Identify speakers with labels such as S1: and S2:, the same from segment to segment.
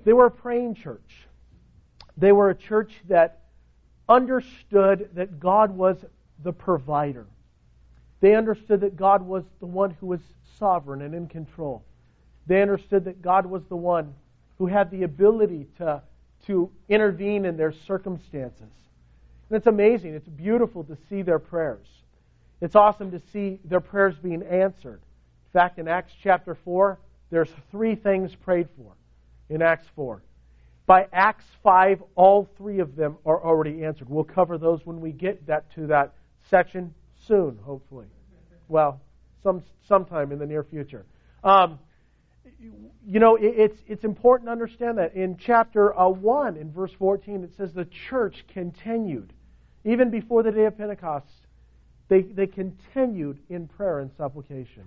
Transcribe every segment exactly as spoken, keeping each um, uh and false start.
S1: They were a praying church. They were a church that understood that God was the provider. They understood that God was the one who was sovereign and in control. They understood that God was the one who had the ability to, to intervene in their circumstances. And it's amazing. It's beautiful to see their prayers. It's awesome to see their prayers being answered. In fact, in Acts chapter four, there's three things prayed for in Acts four. By Acts five, all three of them are already answered. We'll cover those when we get that to that section soon, hopefully. Well, some sometime in the near future. Um, you know, it, it's it's important to understand that in chapter uh, one, in verse fourteen, it says the church continued. Even before the day of Pentecost, they, they continued in prayer and supplication.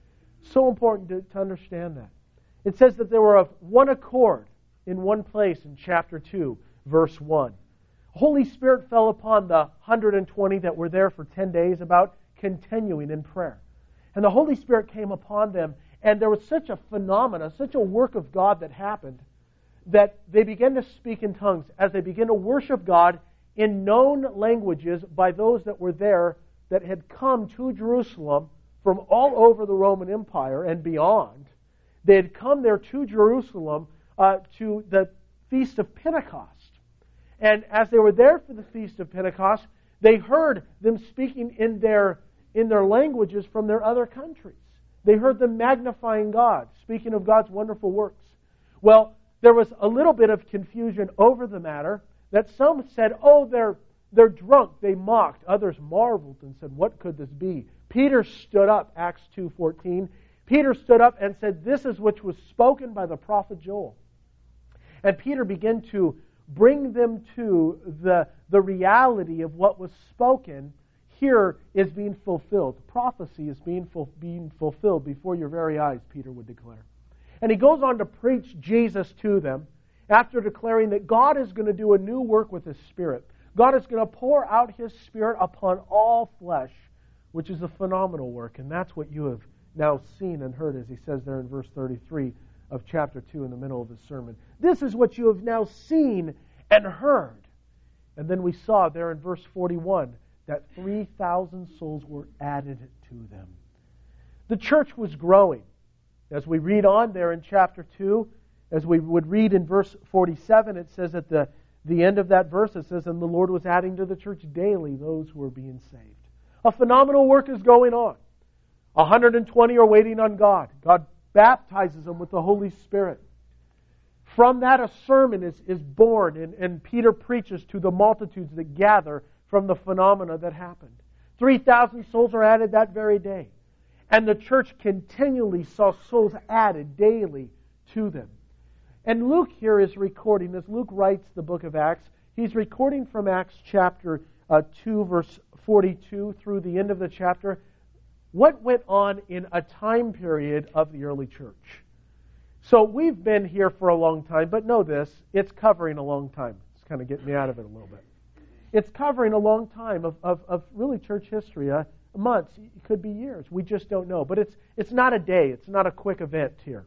S1: So important to, to understand that. It says that they were of one accord in one place in chapter two, verse one. Holy Spirit fell upon the one hundred twenty that were there for ten days about continuing in prayer. And the Holy Spirit came upon them, and there was such a phenomena, such a work of God that happened, that they began to speak in tongues as they began to worship God in known languages by those that were there that had come to Jerusalem from all over the Roman Empire and beyond. They had come there to Jerusalem uh, to the Feast of Pentecost. And as they were there for the Feast of Pentecost, they heard them speaking in their in their languages from their other countries. They heard them magnifying God, speaking of God's wonderful works. Well, there was a little bit of confusion over the matter, that some said, oh, they're, they're drunk. They mocked. Others marveled and said, what could this be? Peter stood up, Acts two fourteen. Peter stood up and said, this is which was spoken by the prophet Joel. And Peter began to bring them to the, the reality of what was spoken here is being fulfilled. Prophecy is being, ful- being fulfilled before your very eyes, Peter would declare. And he goes on to preach Jesus to them after declaring that God is going to do a new work with His Spirit. God is going to pour out His Spirit upon all flesh, which is a phenomenal work. And that's what you have now seen and heard, as he says there in verse thirty-three of chapter two in the middle of his sermon. This is what you have now seen and heard. And then we saw there in verse forty-one that three thousand souls were added to them. The church was growing. As we read on there in chapter two, as we would read in verse forty-seven, it says at the, the end of that verse, it says, and the Lord was adding to the church daily those who were being saved. A phenomenal work is going on. one hundred twenty are waiting on God. God baptizes them with the Holy Spirit. From that, a sermon is, is born, and, and Peter preaches to the multitudes that gather from the phenomena that happened. three thousand souls are added that very day. And the church continually saw souls added daily to them. And Luke here is recording, as Luke writes the book of Acts, he's recording from Acts chapter uh, two, verse forty-two through the end of the chapter, what went on in a time period of the early church. So we've been here for a long time, but know this, it's covering a long time. It's kind of getting me out of it a little bit. It's covering a long time of, of, of really church history, uh, months, it could be years. We just don't know. But it's it's not a day. It's not a quick event here.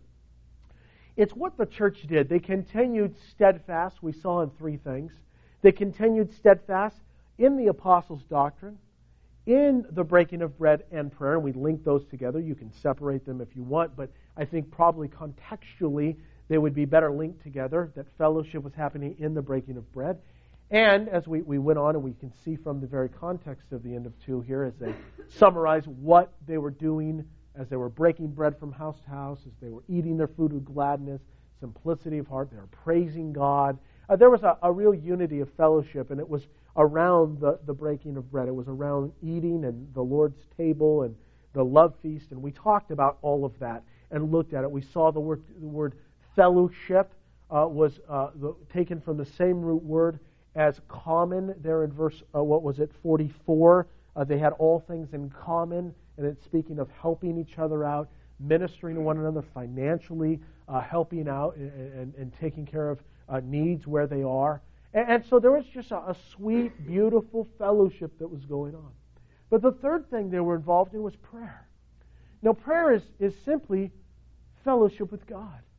S1: It's what the church did. They continued steadfast. We saw in three things. They continued steadfast in the apostles' doctrine, in the breaking of bread and prayer. And we link those together. You can separate them if you want, but I think probably contextually they would be better linked together, that fellowship was happening in the breaking of bread. And as we, we went on, and we can see from the very context of the end of two here, as they summarize what they were doing as they were breaking bread from house to house, as they were eating their food with gladness, simplicity of heart, they were praising God. Uh, there was a, a real unity of fellowship, and it was around the, the breaking of bread. It was around eating and the Lord's table and the love feast, and we talked about all of that and looked at it. We saw the word, the word fellowship uh, was uh, the, taken from the same root word as common there in verse, uh, what was it, forty-four. Uh, they had all things in common, and it's speaking of helping each other out, ministering to one another financially, uh, helping out and, and, and taking care of uh, needs where they are. And, and so there was just a, a sweet, beautiful fellowship that was going on. But the third thing they were involved in was prayer. Now, prayer is, is simply fellowship with God.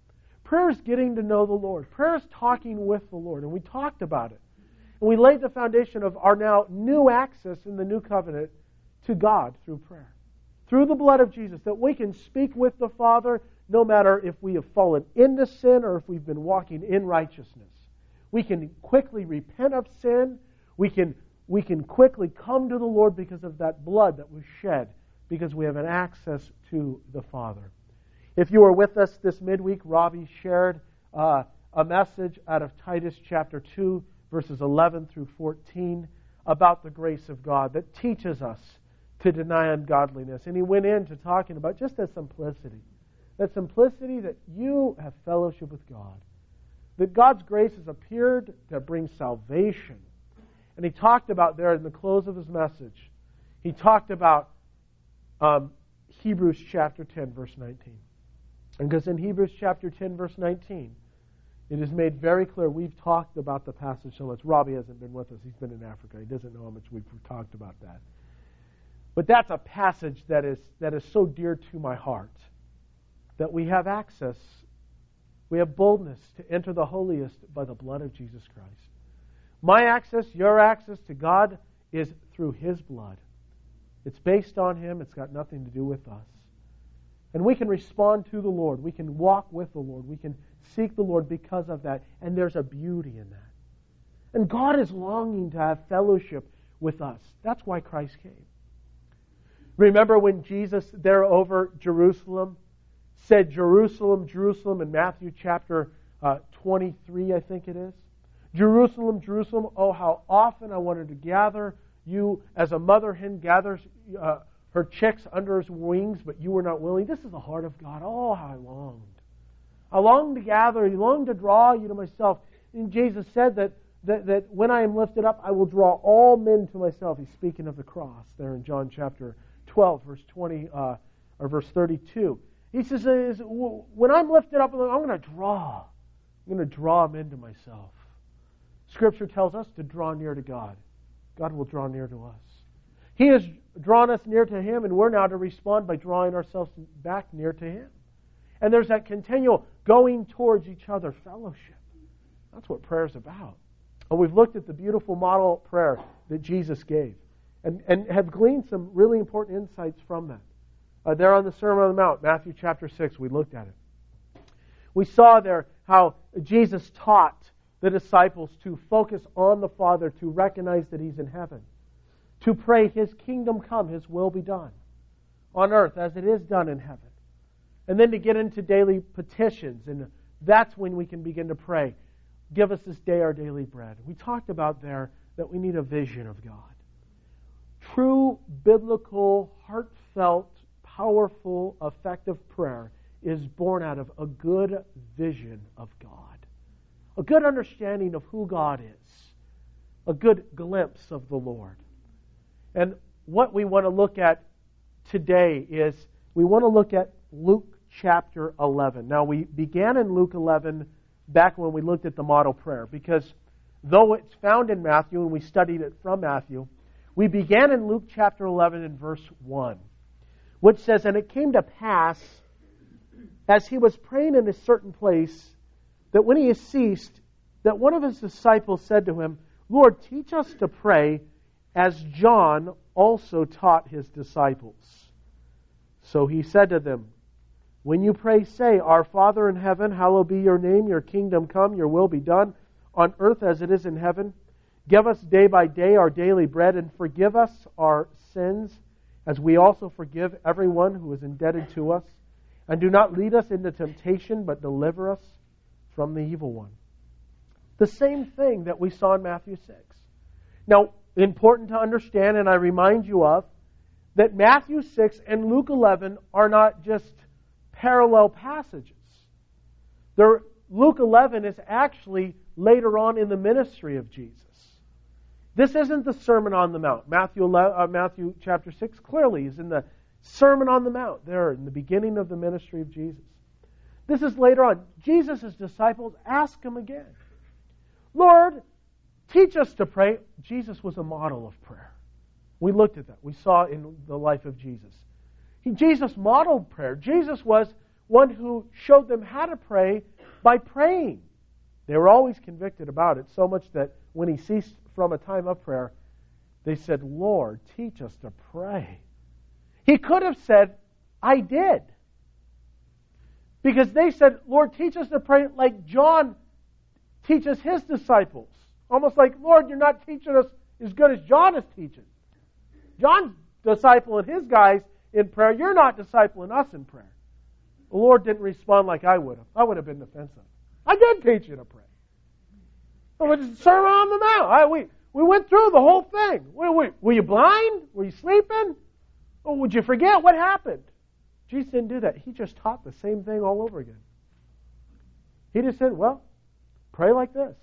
S1: Prayer is getting to know the Lord. Prayer is talking with the Lord. And we talked about it. And we laid the foundation of our now new access in the new covenant to God through prayer. Through the blood of Jesus, that we can speak with the Father no matter if we have fallen into sin or if we've been walking in righteousness. We can quickly repent of sin. We can, we can quickly come to the Lord because of that blood that was shed, because we have an access to the Father. If you were with us this midweek, Robbie shared uh, a message out of Titus chapter two, verses eleven through fourteen, about the grace of God that teaches us to deny ungodliness. And he went into talking about just that simplicity. That simplicity that you have fellowship with God. That God's grace has appeared to bring salvation. And he talked about there in the close of his message, he talked about um, Hebrews chapter ten, verse nineteen. And because in Hebrews chapter ten, verse nineteen, it is made very clear, we've talked about the passage so much. Robbie hasn't been with us. He's been in Africa. He doesn't know how much we've talked about that. But that's a passage that is that is so dear to my heart, that we have access, we have boldness to enter the holiest by the blood of Jesus Christ. My access, your access to God is through His blood. It's based on Him. It's got nothing to do with us. And we can respond to the Lord. We can walk with the Lord. We can seek the Lord because of that. And there's a beauty in that. And God is longing to have fellowship with us. That's why Christ came. Remember when Jesus there over Jerusalem said, Jerusalem, Jerusalem, in Matthew chapter uh, twenty-three, I think it is. Jerusalem, Jerusalem, oh, how often I wanted to gather you as a mother hen gathers uh, her chicks under his wings, but you were not willing. This is the heart of God. Oh, how I longed. I longed to gather, I longed to draw you to myself. And Jesus said that, that, that when I am lifted up, I will draw all men to myself. He's speaking of the cross there in John chapter twelve, verse twenty, uh, or verse thirty-two. He says, when I'm lifted up, I'm going to draw. I'm going to draw men to myself. Scripture tells us to draw near to God. God will draw near to us. He has drawn us near to Him, and we're now to respond by drawing ourselves back near to Him. And there's that continual going towards each other fellowship. That's what prayer is about. And we've looked at the beautiful model prayer that Jesus gave and, and have gleaned some really important insights from that. Uh, there on the Sermon on the Mount, Matthew chapter six, we looked at it. We saw there how Jesus taught the disciples to focus on the Father, to recognize that He's in heaven, to pray His kingdom come, His will be done on earth as it is done in heaven. And then to get into daily petitions, and that's when we can begin to pray, give us this day our daily bread. We talked about there that we need a vision of God. True, biblical, heartfelt, powerful, effective prayer is born out of a good vision of God. A good understanding of who God is. A good glimpse of the Lord. And what we want to look at today is we want to look at Luke chapter eleven. Now, we began in Luke eleven back when we looked at the model prayer, because though it's found in Matthew and we studied it from Matthew, we began in Luke chapter eleven in verse one, which says, "And it came to pass, as he was praying in a certain place, that when he had ceased, that one of his disciples said to him, Lord, teach us to pray, as John also taught his disciples. So he said to them, when you pray, say, Our Father in heaven, hallowed be your name, your kingdom come, your will be done, on earth as it is in heaven. Give us day by day our daily bread, and forgive us our sins, as we also forgive everyone who is indebted to us. And do not lead us into temptation, but deliver us from the evil one." The same thing that we saw in Matthew six. Now, important to understand, and I remind you of, that Matthew six and Luke eleven are not just parallel passages. They're, Luke eleven is actually later on in the ministry of Jesus. This isn't the Sermon on the Mount. Matthew, eleven, uh, Matthew chapter six clearly is in the Sermon on the Mount, there in the beginning of the ministry of Jesus. This is later on. Jesus' disciples ask Him again, Lord, teach us to pray. Jesus was a model of prayer. We looked at that. We saw in the life of Jesus. He, Jesus modeled prayer. Jesus was one who showed them how to pray by praying. They were always convicted about it, so much that when he ceased from a time of prayer, they said, Lord, teach us to pray. He could have said, I did. Because they said, Lord, teach us to pray like John teaches his disciples. Almost like, Lord, you're not teaching us as good as John is teaching. John's discipling his guys in prayer. You're not discipling us in prayer. The Lord didn't respond like I would have. I would have been defensive. I did teach you to pray. It was a Sermon on the Mount. I, we, we went through the whole thing. Were, were, were you blind? Were you sleeping? Or would you forget what happened? Jesus didn't do that. He just taught the same thing all over again. He just said, well, pray like this.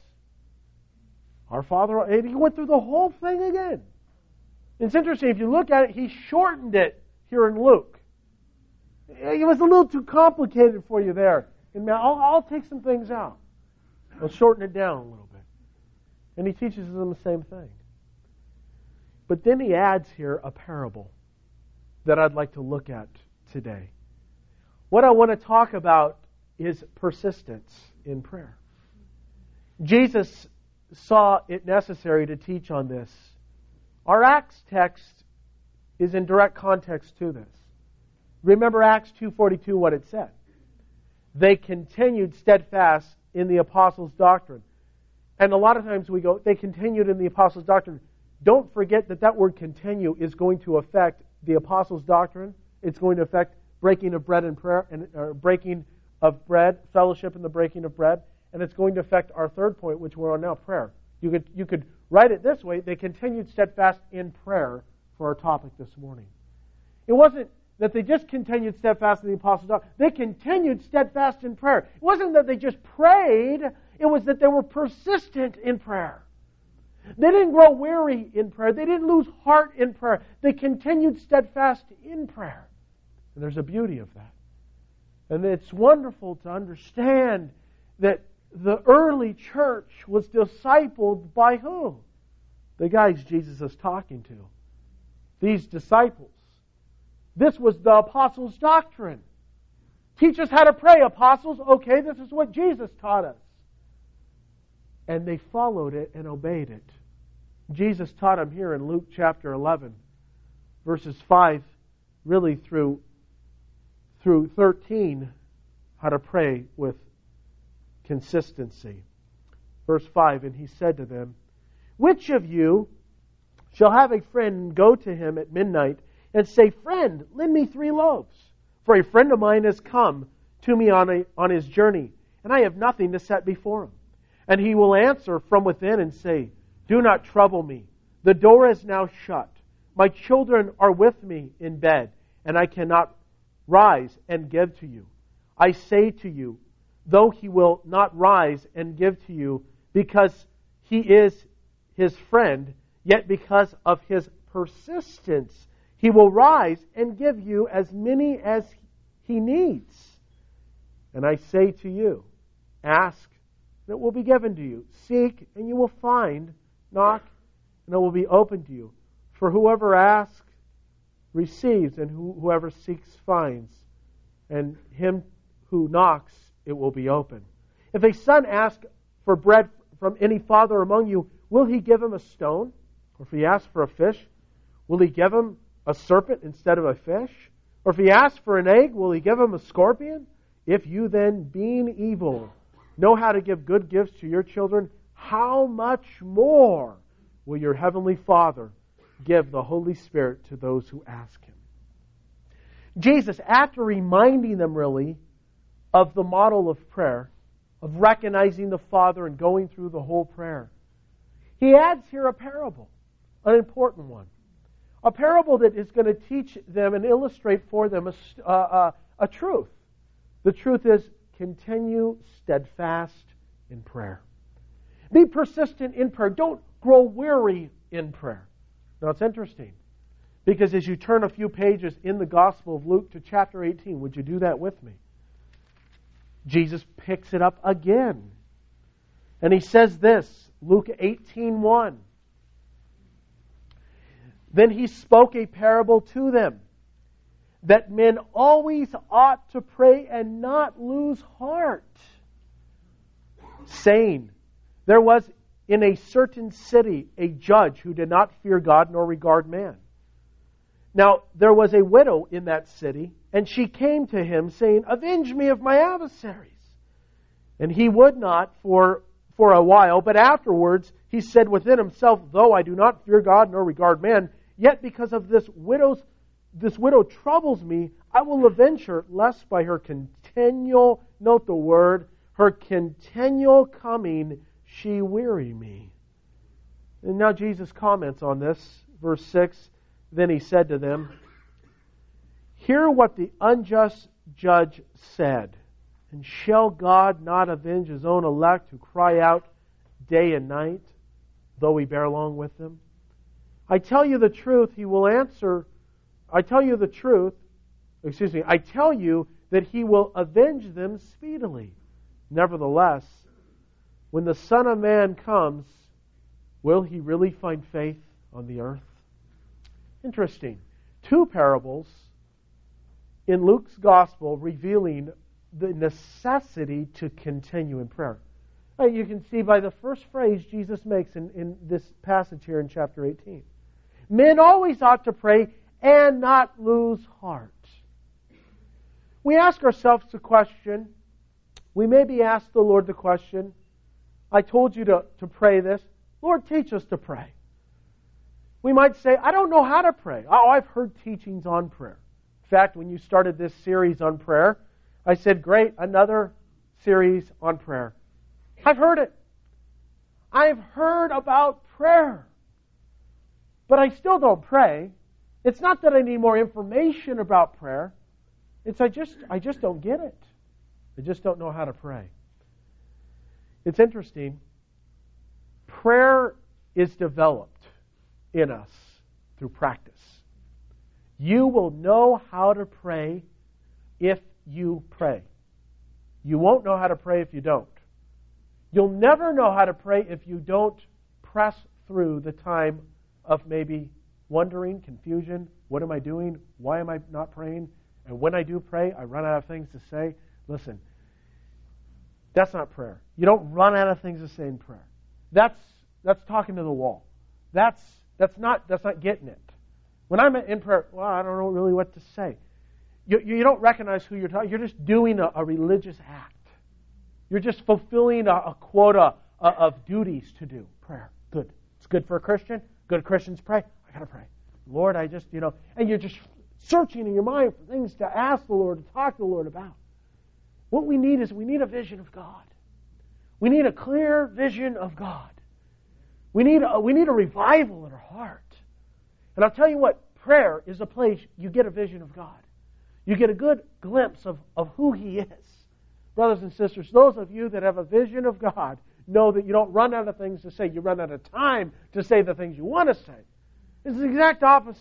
S1: Our Father, and he went through the whole thing again. It's interesting, if you look at it, he shortened it here in Luke. It was a little too complicated for you there. And I'll, I'll take some things out. I'll shorten it down a little bit. And he teaches them the same thing. But then he adds here a parable that I'd like to look at today. What I want to talk about is persistence in prayer. Jesus saw it necessary to teach on this. Our Acts text is in direct context to this. Remember Acts two forty-two, what it said. They continued steadfast in the apostles' doctrine. And a lot of times we go, they continued in the apostles' doctrine. Don't forget that that word continue is going to affect the apostles' doctrine. It's going to affect breaking of bread and prayer, and or breaking of bread, fellowship in the breaking of bread. And it's going to affect our third point, which we're on now, prayer. You could, you could write it this way. They continued steadfast in prayer for our topic this morning. It wasn't that they just continued steadfast in the apostles' doctrine. They continued steadfast in prayer. It wasn't that they just prayed. It was that they were persistent in prayer. They didn't grow weary in prayer. They didn't lose heart in prayer. They continued steadfast in prayer. And there's a beauty of that. And it's wonderful to understand that the early church was discipled by who? The guys Jesus is talking to. These disciples. This was the apostles' doctrine. Teach us how to pray, apostles. Okay, this is what Jesus taught us. And they followed it and obeyed it. Jesus taught them here in Luke chapter eleven, verses five, really through, through thirteen, how to pray with consistency. Verse five, and he said to them, which of you shall have a friend and go to him at midnight and say, friend, lend me three loaves, for a friend of mine has come to me on, a, on his journey, and I have nothing to set before him. And he will answer from within and say, do not trouble me. The door is now shut. My children are with me in bed, and I cannot rise and give to you. I say to you, though he will not rise and give to you because he is his friend, yet because of his persistence, he will rise and give you as many as he needs. And I say to you, ask, and it will be given to you. Seek, and you will find. Knock, and it will be open to you. For whoever asks receives, and whoever seeks finds. And him who knocks, it will be open. If a son asks for bread from any father among you, will he give him a stone? Or if he asks for a fish, will he give him a serpent instead of a fish? Or if he asks for an egg, will he give him a scorpion? If you then, being evil, know how to give good gifts to your children, how much more will your heavenly Father give the Holy Spirit to those who ask him? Jesus, after reminding them really of the model of prayer, of recognizing the Father and going through the whole prayer, he adds here a parable, an important one. A parable that is going to teach them and illustrate for them a, uh, uh, a truth. The truth is, continue steadfast in prayer. Be persistent in prayer. Don't grow weary in prayer. Now it's interesting, because as you turn a few pages in the Gospel of Luke to chapter eighteen, would you do that with me? Jesus picks it up again. And he says this, Luke eighteen one. Then he spoke a parable to them, that men always ought to pray and not lose heart, saying, there was in a certain city a judge who did not fear God nor regard man. Now, there was a widow in that city, and she came to him, saying, avenge me of my adversaries. And he would not for, for a while, but afterwards he said within himself, though I do not fear God nor regard man, yet because of this widow's this widow troubles me, I will avenge her, lest by her continual, note the word, her continual coming, she weary me. And now Jesus comments on this, verse six. Then he said to them, hear what the unjust judge said. And shall God not avenge His own elect who cry out day and night, though we bear along with them? I tell you the truth, He will answer. I tell you the truth, excuse me, I tell you that He will avenge them speedily. Nevertheless, when the Son of Man comes, will He really find faith on the earth? Interesting. Two parables in Luke's Gospel revealing the necessity to continue in prayer. You can see by the first phrase Jesus makes in, in this passage here in chapter eighteen. Men always ought to pray and not lose heart. We ask ourselves the question, we maybe ask the Lord the question, I told you to, to pray this. Lord, teach us to pray. We might say, I don't know how to pray. Oh, I've heard teachings on prayer. In fact, when you started this series on prayer, I said, great, another series on prayer. I've heard it. I've heard about prayer. But I still don't pray. It's not that I need more information about prayer. It's I just I just don't get it. I just don't know how to pray. It's interesting. Prayer is developed in us through practice. You will know how to pray if you pray. You won't know how to pray if you don't. You'll never know how to pray if you don't press through the time of maybe wondering, confusion, what am I doing? Why am I not praying? And when I do pray, I run out of things to say. Listen, that's not prayer. You don't run out of things to say in prayer. That's that's talking to the wall. That's that's not that's not getting it. When I'm in prayer, well, I don't know really what to say. You, you don't recognize who you're talking. You're just doing a, a religious act. You're just fulfilling a, a quota of, of duties to do. Prayer, good. It's good for a Christian. Good Christians pray. I gotta pray. Lord, I just, you know, and you're just searching in your mind for things to ask the Lord, to talk to the Lord about. What we need is we need a vision of God. We need a clear vision of God. We need a, we need a revival in our heart. And I'll tell you what, prayer is a place you get a vision of God. You get a good glimpse of, of who He is. Brothers and sisters, those of you that have a vision of God know that you don't run out of things to say. You run out of time to say the things you want to say. It's the exact opposite.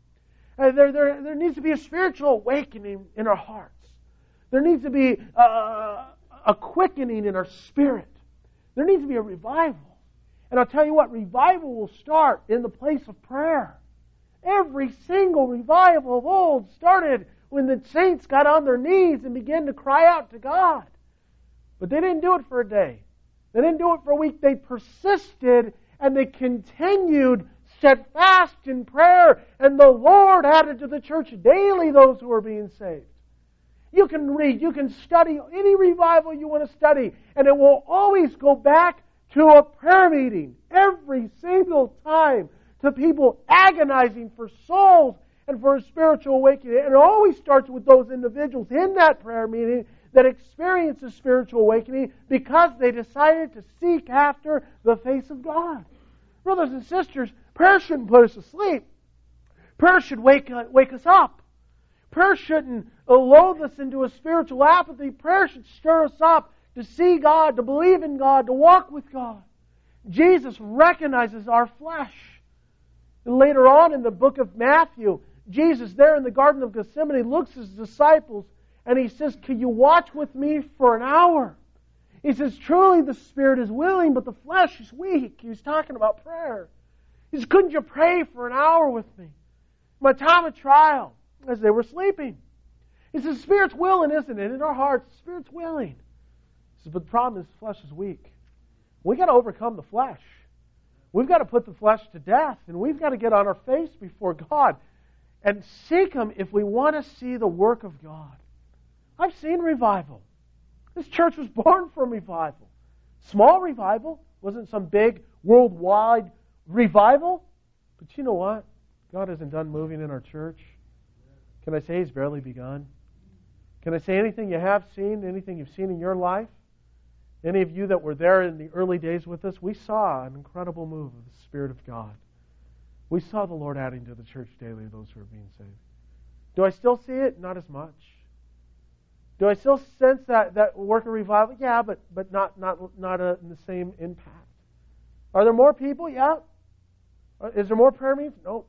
S1: Uh, there, there, there needs to be a spiritual awakening in our hearts. There needs to be a, a quickening in our spirit. There needs to be a revival. And I'll tell you what, revival will start in the place of prayer. Every single revival of old started when the saints got on their knees and began to cry out to God. But they didn't do it for a day. They didn't do it for a week. They persisted and they continued steadfast in prayer. And the Lord added to the church daily those who were being saved. You can read, you can study any revival you want to study, and it will always go back to a prayer meeting every single time, to people agonizing for souls and for a spiritual awakening. And it always starts with those individuals in that prayer meeting that experience a spiritual awakening because they decided to seek after the face of God. Brothers and sisters, prayer shouldn't put us to sleep. Prayer should wake, wake us up. Prayer shouldn't lull us into a spiritual apathy. Prayer should stir us up to see God, to believe in God, to walk with God. Jesus recognizes our flesh. And later on in the book of Matthew, Jesus there in the Garden of Gethsemane looks at His disciples and He says, can you watch with me for an hour? He says, truly the spirit is willing, but the flesh is weak. He was talking about prayer. He says, couldn't you pray for an hour with me? My time of trial, as they were sleeping. He says, the spirit's willing, isn't it? In our hearts, the spirit's willing. He says, but the problem is the flesh is weak. we got to overcome the flesh. We've got to put the flesh to death, and we've got to get on our face before God and seek Him if we want to see the work of God. I've seen revival. This church was born from revival. Small revival. Wasn't some big worldwide revival. But you know what? God isn't done moving in our church. Can I say He's barely begun? Can I say anything you have seen, anything you've seen in your life? Any of you that were there in the early days with us, we saw an incredible move of the Spirit of God. We saw the Lord adding to the church daily those who are being saved. Do I still see it? Not as much. Do I still sense that, that work of revival? Yeah, but but not not not a, in the same impact. Are there more people? Yeah. Is there more prayer meetings? No.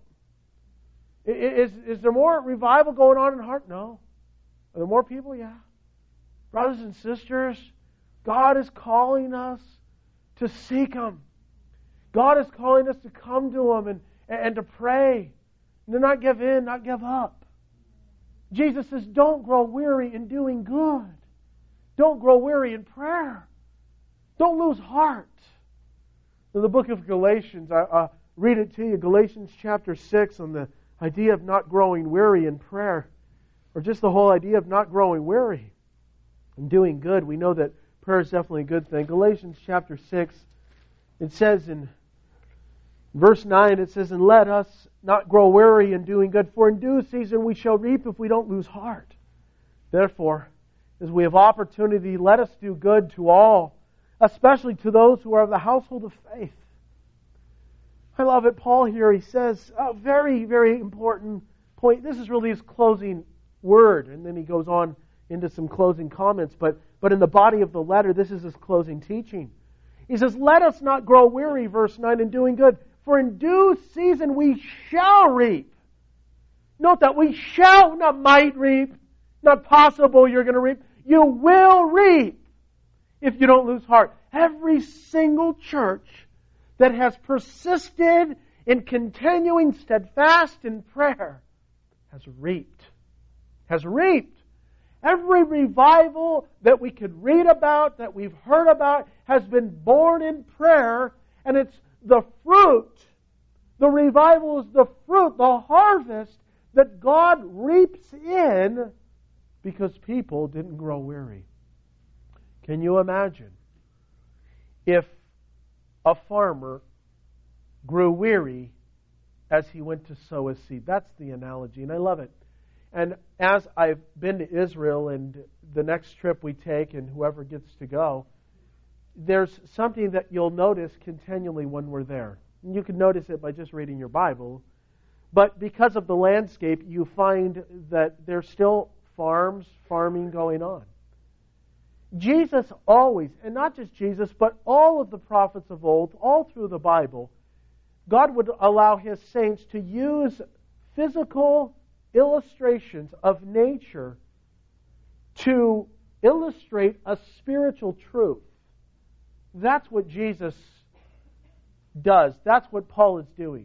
S1: Is, is there more revival going on in heart? No. Are there more people? Yeah. Brothers and sisters, God is calling us to seek Him. God is calling us to come to Him and, and to pray. And to not give in, not give up. Jesus says, don't grow weary in doing good. Don't grow weary in prayer. Don't lose heart. In the book of Galatians, I uh, read it to you, Galatians chapter six, on the idea of not growing weary in prayer, or just the whole idea of not growing weary in doing good. We know that prayer is definitely a good thing. Galatians chapter six, it says in verse nine, it says, and let us not grow weary in doing good, for in due season we shall reap if we don't lose heart. Therefore, as we have opportunity, let us do good to all, especially to those who are of the household of faith. I love it. Paul here, he says a very, very important point. This is really his closing word, and then he goes on into some closing comments. But, but in the body of the letter, this is his closing teaching. He says, let us not grow weary, verse nine, in doing good, for in due season we shall reap. Note that we shall, not might reap, not possible you're going to reap. You will reap if you don't lose heart. Every single church that has persisted in continuing steadfast in prayer has reaped. Has reaped. Every revival that we could read about, that we've heard about, has been born in prayer, and it's the fruit. The revival is the fruit, the harvest that God reaps in because people didn't grow weary. Can you imagine if a farmer grew weary as he went to sow his seed? That's the analogy, and I love it. And as I've been to Israel, and the next trip we take, and whoever gets to go, there's something that you'll notice continually when we're there. And you can notice it by just reading your Bible. But because of the landscape, you find that there's still farms, farming going on. Jesus always, and not just Jesus, but all of the prophets of old, all through the Bible, God would allow His saints to use physical illustrations of nature to illustrate a spiritual truth. That's what Jesus does. That's what Paul is doing.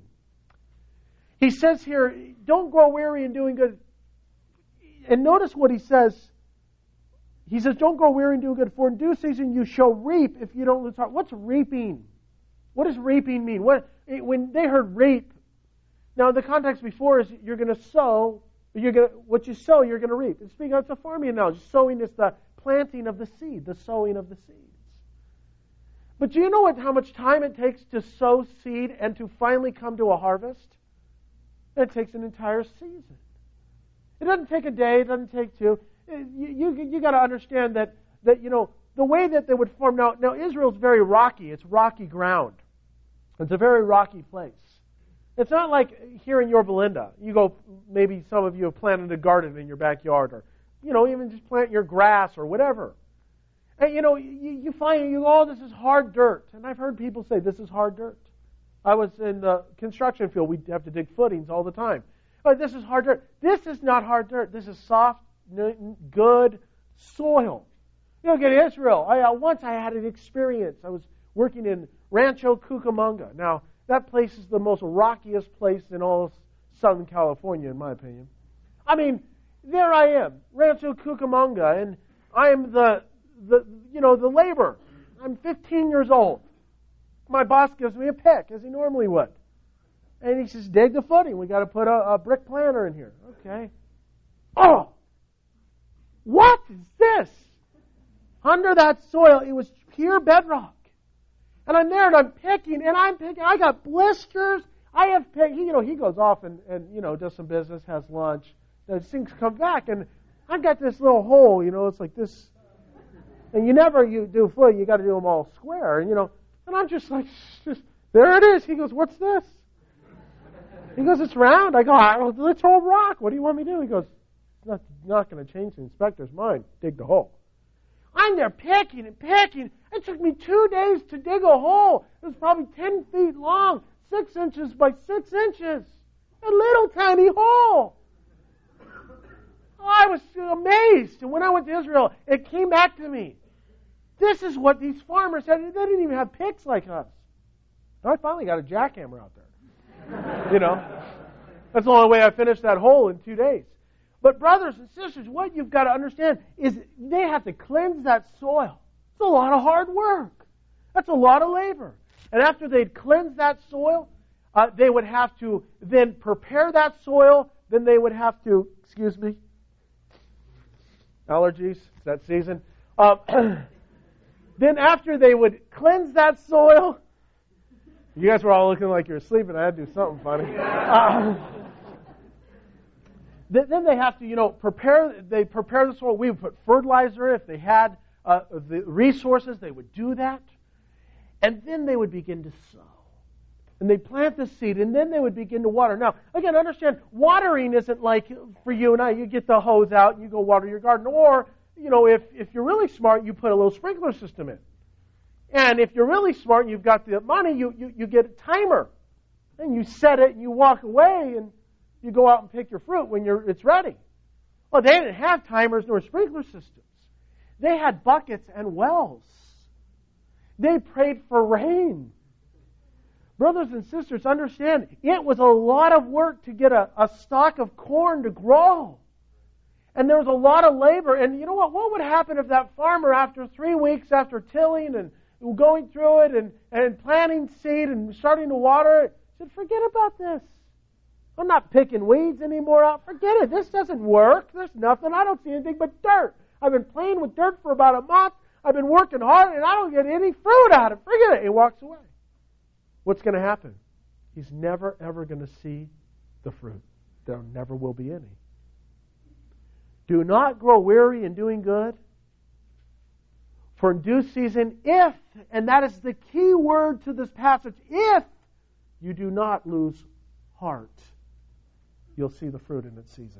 S1: He says here, don't grow weary in doing good. And notice what he says. He says, don't grow weary in doing good, for in due season you shall reap if you don't lose heart. What's reaping? What does reaping mean? What, when they heard reap, now the context before is you're going to sow, you're going to, what you sow, you're going to reap. It's, speaking, it's a farming analogy. Sowing is the planting of the seed, the sowing of the seeds. But do you know what, how much time it takes to sow seed and to finally come to a harvest? It takes an entire season. It doesn't take a day, it doesn't take two. You, you, you got to understand that, that, you know, the way that they would farm, now, now Israel's very rocky. It's rocky ground. It's a very rocky place. It's not like here in Yorba Linda. You go, maybe some of you have planted a garden in your backyard, or, you know, even just plant your grass or whatever. And, you know, you, you find, you go, oh, this is hard dirt. And I've heard people say, this is hard dirt. I was in the construction field. We'd have to dig footings all the time. But this is hard dirt. This is not hard dirt. This is soft, good soil. You know, in Israel, I, uh, once I had an experience. I was working in Rancho Cucamonga. Now, that place is the most rockiest place in all of Southern California, in my opinion. I mean, there I am, Rancho Cucamonga, and I'm the, the, you know, the labor. I'm fifteen years old. my boss gives me a pick, as he normally would. And he says, dig the footing. We got to put a, a brick planter in here. Okay. Oh! What is this? Under that soil, it was pure bedrock. And I'm there and I'm picking, and I'm picking. I got blisters. I have picked. You know, he goes off and, and you know, does some business, has lunch. Those things come back, and I've got this little hole, you know, it's like this. And you never you do foot, you got to do them all square. And, you know, and I'm just like, just, there it is. He goes, what's this? He goes, it's round. I go, oh, let's throw a rock. What do you want me to do? He goes, it's not, not going to change the inspector's mind. Dig the hole. I'm there picking and picking. It took me two days to dig a hole. It was probably ten feet long, six inches by six inches. A little tiny hole. I was amazed. And when I went to Israel, it came back to me. This is what these farmers had. They didn't even have picks like us. I finally got a jackhammer out there. You know, that's the only way I finished that hole in two days. But brothers and sisters, what you've got to understand is they have to cleanse that soil. It's a lot of hard work. That's a lot of labor. And after they'd cleanse that soil, uh, they would have to then prepare that soil. Then they would have to, excuse me, allergies, it's that season. Uh, then after they would cleanse that soil, you guys were all looking like you were sleeping. I had to do something funny. Uh, then they have to, you know, prepare. They prepare the soil. We would put fertilizer if they had uh, the resources. They would do that, and then they would begin to sow, and they plant the seed, and then they would begin to water. Now, again, understand, watering isn't like for you and I. You get the hose out and you go water your garden, or you know, if if you're really smart, you put a little sprinkler system in, and if you're really smart, and you've got the money, you you, you get a timer, and you set it, and you walk away, and you go out and pick your fruit when you're it's ready. Well, they didn't have timers nor sprinkler systems. They had buckets and wells. They prayed for rain. Brothers and sisters, understand, it was a lot of work to get a, a stalk of corn to grow. And there was a lot of labor. And you know what? What would happen if that farmer, after three weeks after tilling and going through it and, and planting seed and starting to water it, said, forget about this. I'm not picking weeds anymore out. Forget it. This doesn't work. There's nothing. I don't see anything but dirt. I've been playing with dirt for about a month. I've been working hard, and I don't get any fruit out of it. Forget it. He walks away. What's going to happen? He's never, ever going to see the fruit. There never will be any. Do not grow weary in doing good. For in due season, if, and that is the key word to this passage, if you do not lose heart, you'll see the fruit in its season.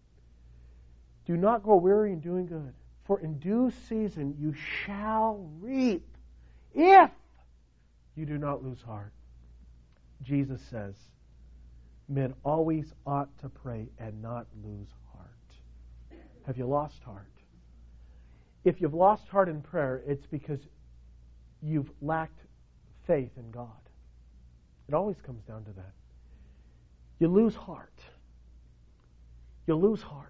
S1: Do not grow weary in doing good, for in due season you shall reap, if you do not lose heart. Jesus says, men always ought to pray and not lose heart. Have you lost heart? If you've lost heart in prayer, it's because you've lacked faith in God. It always comes down to that. You lose heart. You lose heart.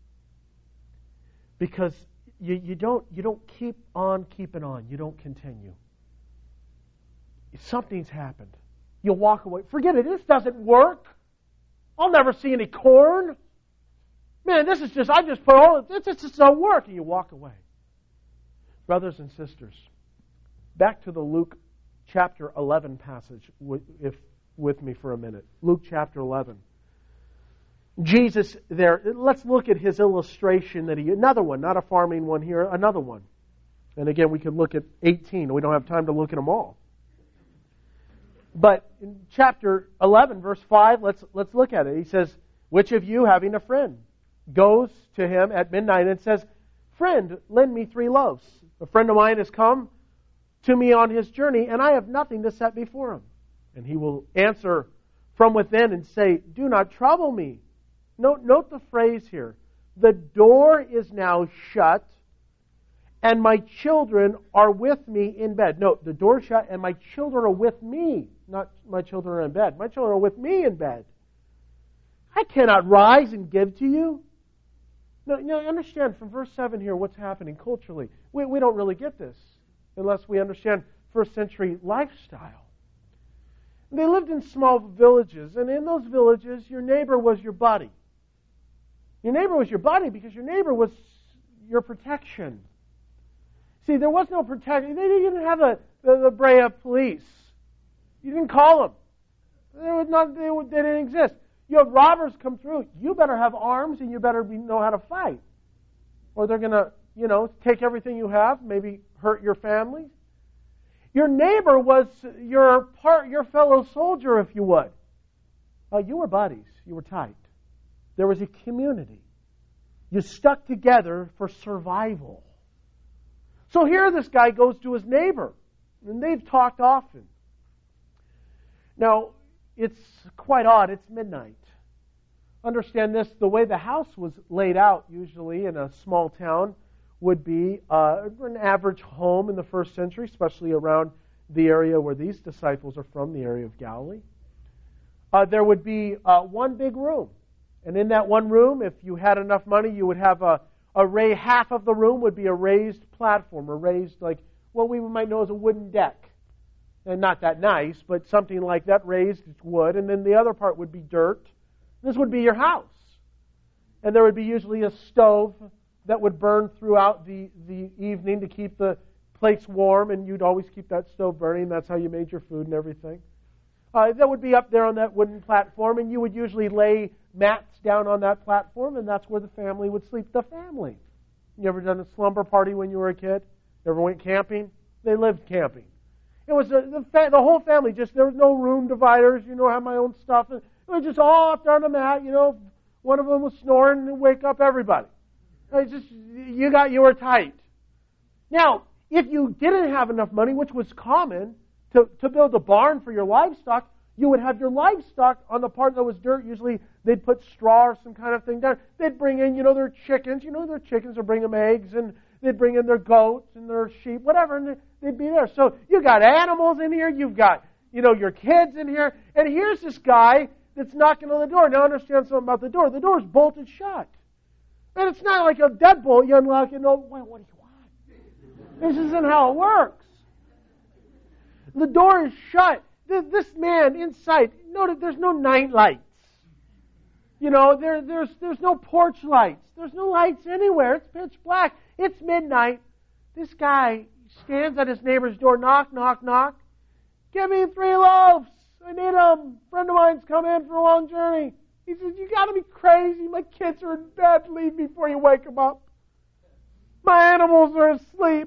S1: Because you, you don't you don't keep on keeping on. You don't continue. Something's happened. You walk away. Forget it. This doesn't work. I'll never see any corn. Man, this is just, I just put all, this just don't work. And you walk away. Brothers and sisters, back to the Luke chapter eleven passage, if with me for a minute. Luke chapter eleven. Jesus there, let's look at his illustration that he, another one, not a farming one here, another one. And again, we could look at eighteen. We don't have time to look at them all. But in chapter eleven, verse five, let's let's look at it. He says, which of you, having a friend, goes to him at midnight and says, friend, lend me three loaves. A friend of mine has come to me on his journey, and I have nothing to set before him. And he will answer from within and say, do not trouble me. Note, note the phrase here. The door is now shut, and my children are with me in bed. Note, the door shut, and my children are with me. Not my children are in bed. My children are with me in bed. I cannot rise and give to you. No, you know, understand from verse seven here what's happening culturally. We, we don't really get this unless we understand first century lifestyle. They lived in small villages, and in those villages, your neighbor was your buddy. Your neighbor was your buddy because your neighbor was your protection. See, there was no protection. They didn't have the, the, the Brea police. You didn't call them. They, was not, they, they didn't exist. You have robbers come through. You better have arms and you better be, know how to fight. Or they're going to, you know, take everything you have, maybe hurt your family. Your neighbor was your part, your fellow soldier, if you would. Uh, you were buddies. You were tight. There was a community. You stuck together for survival. So here this guy goes to his neighbor, and they've talked often. Now, it's quite odd. It's midnight. Understand this, the way the house was laid out usually in a small town would be uh, an average home in the first century, especially around the area where these disciples are from, the area of Galilee. Uh, there would be uh, one big room. And in that one room, if you had enough money, you would have a, a ray, half of the room would be a raised platform, a raised, like what we might know as a wooden deck. And not that nice, but something like that, raised, it's wood. And then the other part would be dirt. This would be your house. And there would be usually a stove that would burn throughout the, the evening to keep the place warm, and you'd always keep that stove burning. That's how you made your food and everything. Uh, that would be up there on that wooden platform, and you would usually lay mats down on that platform, and that's where the family would sleep. The family. You ever done a slumber party when you were a kid? You ever went camping? They lived camping. It was a, the, fa- the whole family. Just there was no room dividers. You know, I have my own stuff. It was just all up there on the mat. You know, one of them was snoring and wake up everybody. It's just you got you were tight. Now, if you didn't have enough money, which was common, to, to build a barn for your livestock, you would have your livestock on the part that was dirt. Usually they'd put straw or some kind of thing down. They'd bring in, you know, their chickens. You know, their chickens would bring them eggs, and they'd bring in their goats and their sheep, whatever, and they'd be there. So you got animals in here. You've got, you know, your kids in here. And here's this guy that's knocking on the door. Now understand something about the door. The door is bolted shut. And it's not like a deadbolt. You unlock it and, oh, well, what do you want? This isn't how it works. The door is shut. This man inside, notice there's no night lights. You know, there, there's, there's no porch lights. There's no lights anywhere. It's pitch black. It's midnight. This guy stands at his neighbor's door, knock, knock, knock. Give me three loaves. I need them. A friend of mine's come in for a long journey. He says, you got to be crazy. My kids are in bed. Leave me before you wake them up. My animals are asleep.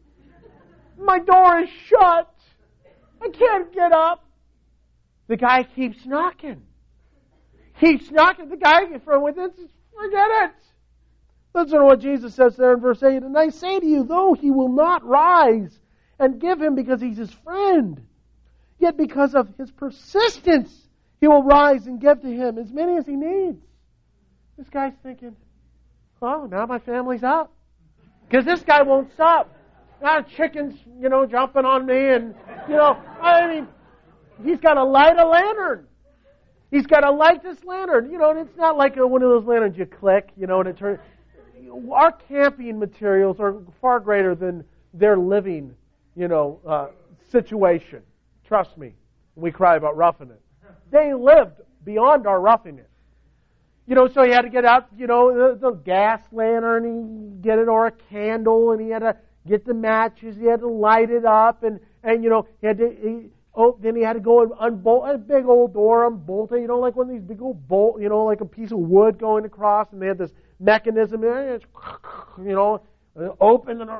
S1: My door is shut. I can't get up. The guy keeps knocking. Keeps knocking. The guy from within says, forget it. Listen to what Jesus says there in verse eight. And I say to you, though he will not rise and give him because he's his friend, yet because of his persistence, he will rise and give to him as many as he needs. This guy's thinking, oh, now my family's up. Because this guy won't stop. Now chickens, you know, jumping on me, and, you know, I mean, he's got to light a lantern. He's got to light this lantern. You know, and it's not like a, one of those lanterns you click, you know, and it turns. Our camping materials are far greater than their living, you know, uh, situation. Trust me, we cry about roughing it. They lived beyond our roughing it. You know, so he had to get out, you know, the, the gas lantern, and get it, or a candle, and he had to get the matches, he had to light it up, and, and you know, he had to, he, oh, then he had to go and unbolt a big old door, unbolt it, you know, like one of these big old bolt, you know, like a piece of wood going across, and they had this mechanism there, and it's, you know, open, and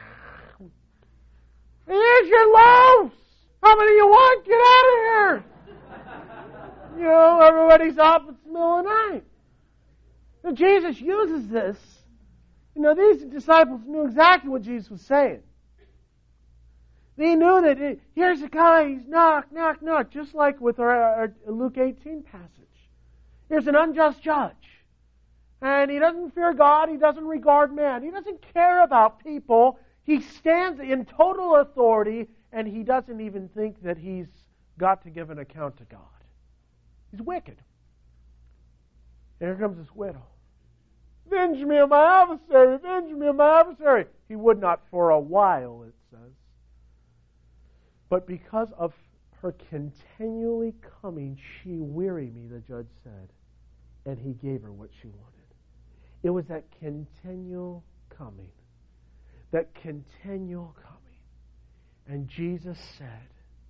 S1: here's your loaves! How many you want? Get out of here! You know, everybody's up, it's the middle of the night. Now, Jesus uses this. You know, these disciples knew exactly what Jesus was saying. They knew that it, here's a guy, he's knock, knock, knock, just like with our, our Luke eighteen passage. Here's an unjust judge. And he doesn't fear God, he doesn't regard man, he doesn't care about people. He stands in total authority, and he doesn't even think that he's got to give an account to God. He's wicked. And here comes this widow. Avenge me of my adversary, avenge me of my adversary. He would not for a while, it says. But because of her continually coming, she wearied me, the judge said, and he gave her what she wanted. It was that continual coming, that continual coming. And Jesus said,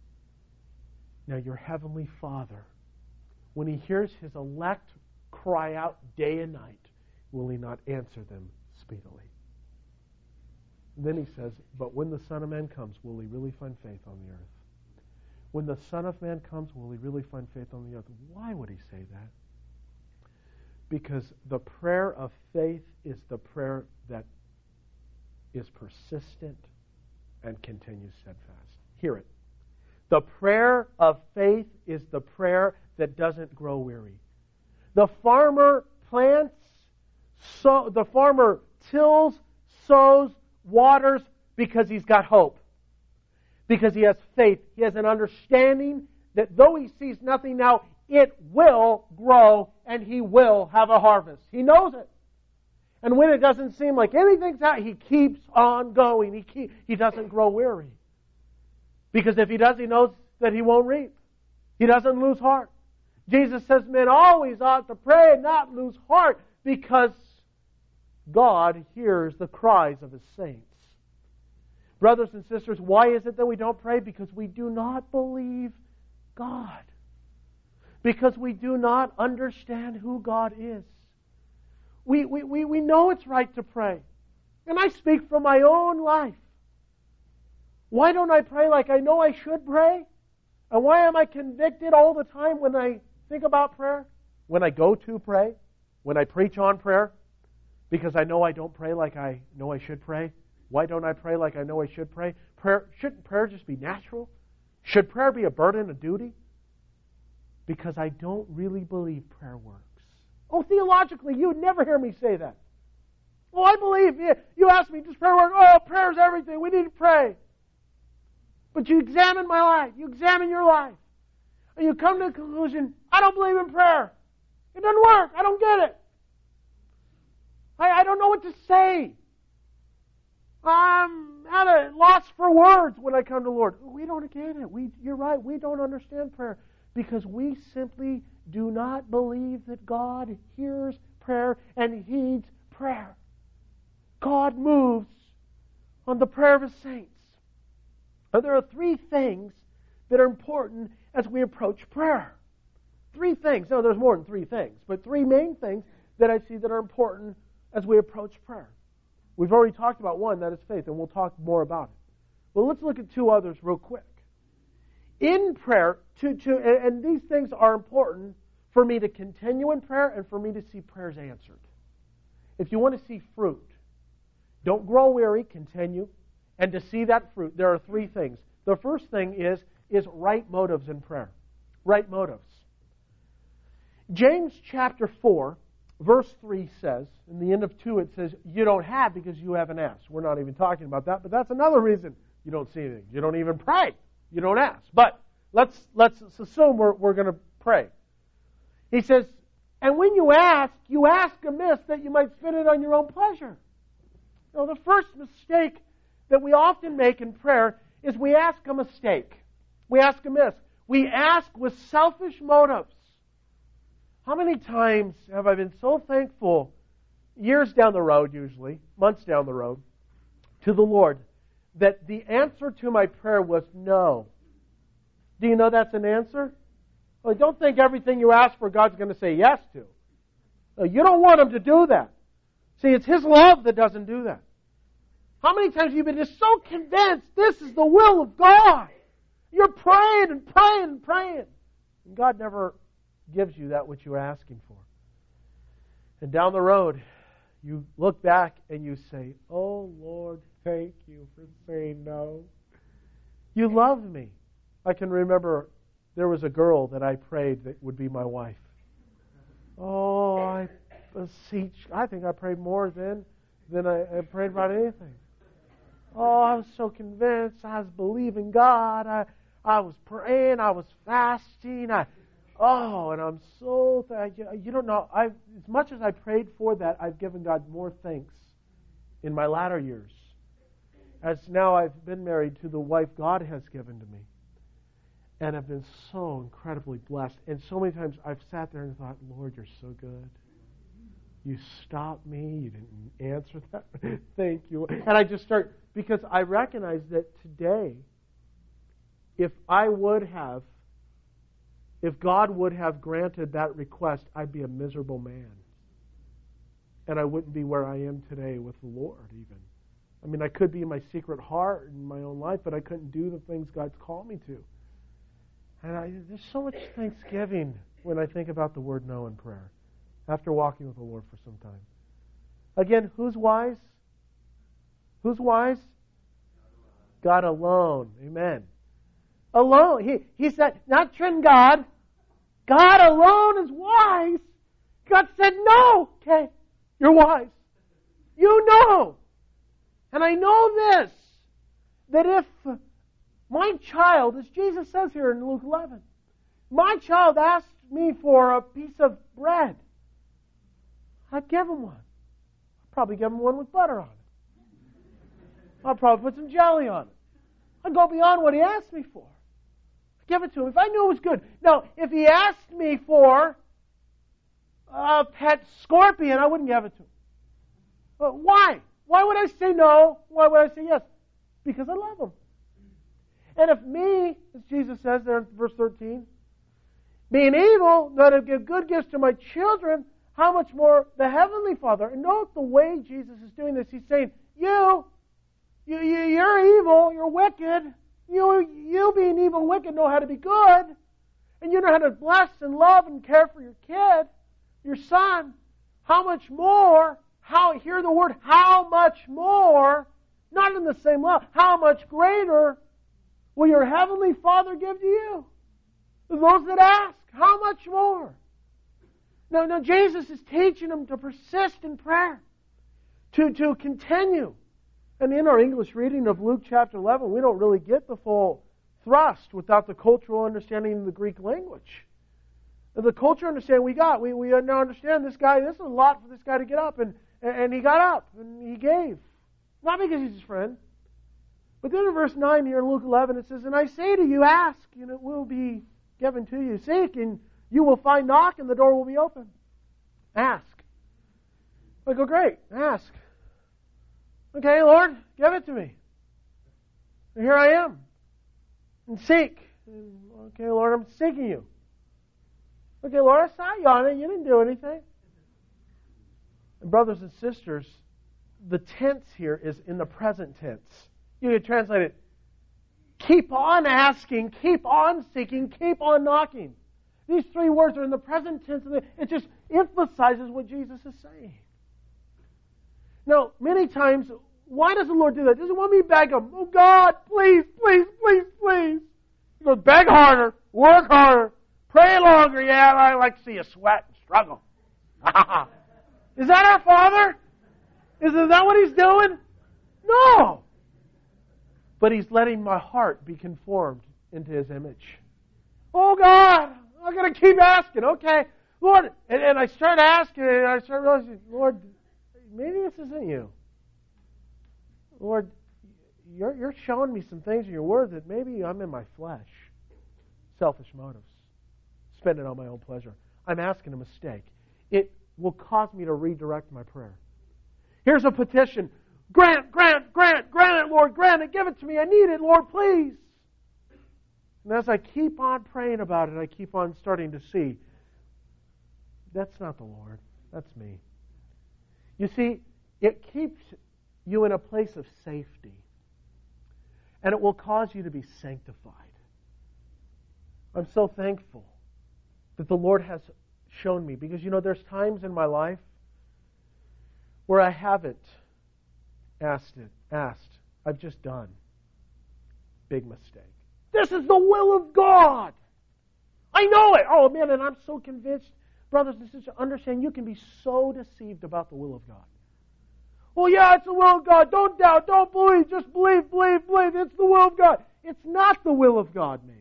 S1: now your heavenly Father, when he hears his elect cry out day and night, will he not answer them speedily? And then he says, but when the Son of Man comes, will he really find faith on the earth? When the Son of Man comes, will he really find faith on the earth? Why would he say that? Because the prayer of faith is the prayer that is persistent and continues steadfast. Hear it. The prayer of faith is the prayer that doesn't grow weary. The farmer plants, so the farmer tills, sows, waters because he's got hope. Because he has faith. He has an understanding that though he sees nothing now, it will grow and he will have a harvest. He knows it. And when it doesn't seem like anything's out, he keeps on going. He keep, he doesn't grow weary. Because if he does, he knows that he won't reap. He doesn't lose heart. Jesus says men always ought to pray and not lose heart because God hears the cries of His saints. Brothers and sisters, why is it that we don't pray? Because we do not believe God. Because we do not understand who God is. We, we, we, we know it's right to pray. And I speak from my own life. Why don't I pray like I know I should pray? And why am I convicted all the time when I think about prayer? When I go to pray? When I preach on prayer? Because I know I don't pray like I know I should pray? Why don't I pray like I know I should pray? Prayer, shouldn't prayer just be natural? Should prayer be a burden, a duty? Because I don't really believe prayer works. Oh, theologically, you would never hear me say that. Oh, I believe. You ask me, does prayer work? Oh, prayer is everything. We need to pray. But you examine my life. You examine your life. And you come to the conclusion, I don't believe in prayer. It doesn't work. I don't get it. I, I don't know what to say. I'm at a loss for words when I come to the Lord. We don't get it. We, you're right. We don't understand prayer because we simply do not believe that God hears prayer and heeds prayer. God moves on the prayer of His saints. Now, there are three things that are important as we approach prayer. Three things. No, there's more than three things, but three main things that I see that are important as we approach prayer. We've already talked about one, that is faith, and we'll talk more about it. Well, let's look at two others real quick. In prayer, to, to, and these things are important for me to continue in prayer and for me to see prayers answered. If you want to see fruit, don't grow weary, continue. And to see that fruit, there are three things. The first thing is, is right motives in prayer. Right motives. James chapter four, verse three says, in the end of two it says, you don't have because you haven't asked. We're not even talking about that, but that's another reason you don't see anything. You don't even pray. You don't ask. But let's let's assume we're, we're going to pray. He says, and when you ask, you ask amiss that you might spend it on your own pleasure. Now, the first mistake that we often make in prayer is we ask a mistake. We ask amiss. We ask with selfish motives. How many times have I been so thankful, years down the road usually, months down the road, to the Lord, that the answer to my prayer was no. Do you know that's an answer? Well, don't think everything you ask for God's going to say yes to. No, you don't want Him to do that. See, it's His love that doesn't do that. How many times have you been just so convinced this is the will of God? You're praying and praying and praying. And God never gives you that which you're asking for. And down the road, you look back and you say, oh, Lord, thank you for saying no. You loved me. I can remember there was a girl that I prayed that would be my wife. Oh, I beseech. I think I prayed more then than I, I prayed about anything. Oh, I was so convinced. I was believing God. I, I was praying. I was fasting. I, oh, and I'm so thankful. You don't know. I, as much as I prayed for that, I've given God more thanks in my latter years. As now I've been married to the wife God has given to me. and have been so incredibly blessed. And so many times I've sat there and thought, Lord, you're so good. You stopped me. You didn't answer that. Thank you. And I just start, because I recognize that today, if I would have, if God would have granted that request, I'd be a miserable man. And I wouldn't be where I am today with the Lord even. I mean, I could be in my secret heart in my own life, but I couldn't do the things God's called me to. And I, there's so much thanksgiving when I think about the word no in prayer after walking with the Lord for some time. Again, who's wise? Who's wise? God alone. Amen. Alone. He, he said, not Trin God. God alone is wise. God said, no. Okay, you're wise. You know. And I know this, that if my child, as Jesus says here in Luke eleven, my child asked me for a piece of bread, I'd give him one. I'd probably give him one with butter on it. I'd probably put some jelly on it. I'd go beyond what he asked me for. I'd give it to him if I knew it was good. Now, if he asked me for a pet scorpion, I wouldn't give it to him. But why? Why would I say no? Why would I say yes? Because I love him. And if me, as Jesus says there in verse thirteen, being evil, not to give good gifts to my children, how much more the Heavenly Father? And note the way Jesus is doing this. He's saying, you, you, you you're evil, you're wicked. You, you being evil and wicked know how to be good. And you know how to bless and love and care for your kid, your son. How much more, how, hear the word, how much more, not in the same level, how much greater will your Heavenly Father give to you? To those that ask, how much more? Now, now Jesus is teaching them to persist in prayer, to, to continue. And in our English reading of Luke chapter eleven, we don't really get the full thrust without the cultural understanding of the Greek language. The cultural understanding we got, we, we now understand this guy, this is a lot for this guy to get up, and, and he got up, and he gave. Not because he's his friend. But then in verse nine here in Luke eleven, it says, and I say to you, ask, and it will be given to you. Seek, and you will find. Knock, and the door will be open. Ask. I go, great, ask. Okay, Lord, give it to me. And here I am. And seek. And, okay, Lord, I'm seeking you. Okay, Lord, I saw you on it. You didn't do anything. And brothers and sisters, the tense here is in the present tense. You could translate it, keep on asking, keep on seeking, keep on knocking. These three words are in the present tense, and it just emphasizes what Jesus is saying. Now, many times, why does the Lord do that? Does He want me to beg Him? Oh God, please, please, please, please. He goes, beg harder, work harder, pray longer. Yeah, I like to see you sweat and struggle. Is that our Father? Is that what He's doing? No. But He's letting my heart be conformed into His image. Oh God, I'm going to keep asking. Okay, Lord. And, and I start asking, and I start realizing, Lord, maybe this isn't you. Lord, you're, you're showing me some things in your word that maybe I'm in my flesh. Selfish motives. Spend it on my own pleasure. I'm asking a mistake. It will cause me to redirect my prayer. Here's a petition. Grant, grant, grant, grant it, Lord, grant it, give it to me. I need it, Lord, please. And as I keep on praying about it, I keep on starting to see, that's not the Lord, that's me. You see, it keeps you in a place of safety. And it will cause you to be sanctified. I'm so thankful that the Lord has shown me. Because, you know, there's times in my life where I haven't asked it, asked. I've just done. Big mistake. This is the will of God. I know it. Oh, man, and I'm so convinced. Brothers and sisters, understand you can be so deceived about the will of God. Well, yeah, it's the will of God. Don't doubt. Don't believe. Just believe, believe, believe. It's the will of God. It's not the will of God, maybe.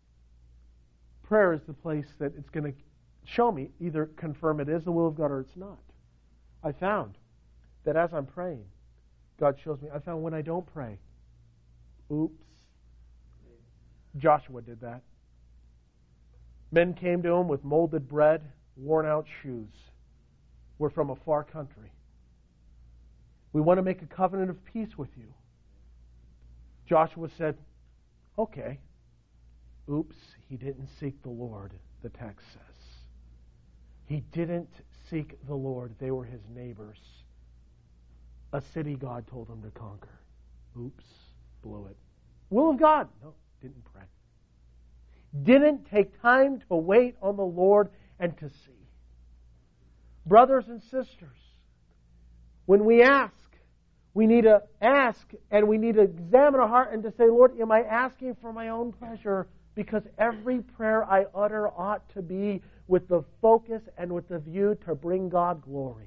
S1: Prayer is the place that it's going to show me, either confirm it is the will of God or it's not. I found that as I'm praying, God shows me. I found when I don't pray, oops. Joshua did that. Men came to him with molded bread, worn out shoes. We're from a far country. We want to make a covenant of peace with you. Joshua said, okay. Oops, he didn't seek the Lord, the text says. He didn't seek the Lord. They were his neighbors. A city God told him to conquer. Oops, blew it. Will of God. No, didn't pray. Didn't take time to wait on the Lord and to see. Brothers and sisters, when we ask, we need to ask and we need to examine our heart and to say, Lord, am I asking for my own pleasure? Because every prayer I utter ought to be with the focus and with the view to bring God glory.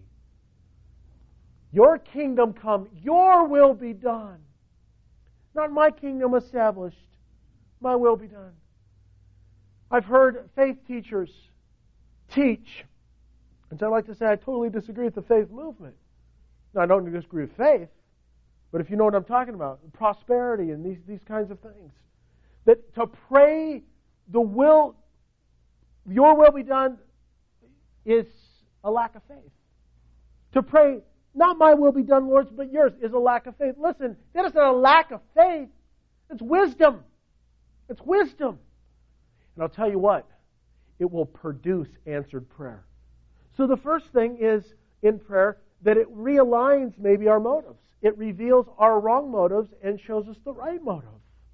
S1: Your kingdom come, your will be done. Not my kingdom established, my will be done. I've heard faith teachers teach, and so I'd like to say I totally disagree with the faith movement. Now, I don't disagree with faith, but if you know what I'm talking about, prosperity and these, these kinds of things, that to pray the will, your will be done, is a lack of faith. To pray, not my will be done, Lord, but yours, is a lack of faith. Listen, that is not a lack of faith. It's wisdom. It's wisdom. And I'll tell you what, it will produce answered prayer. So the first thing is, in prayer, that it realigns maybe our motives. It reveals our wrong motives and shows us the right motive.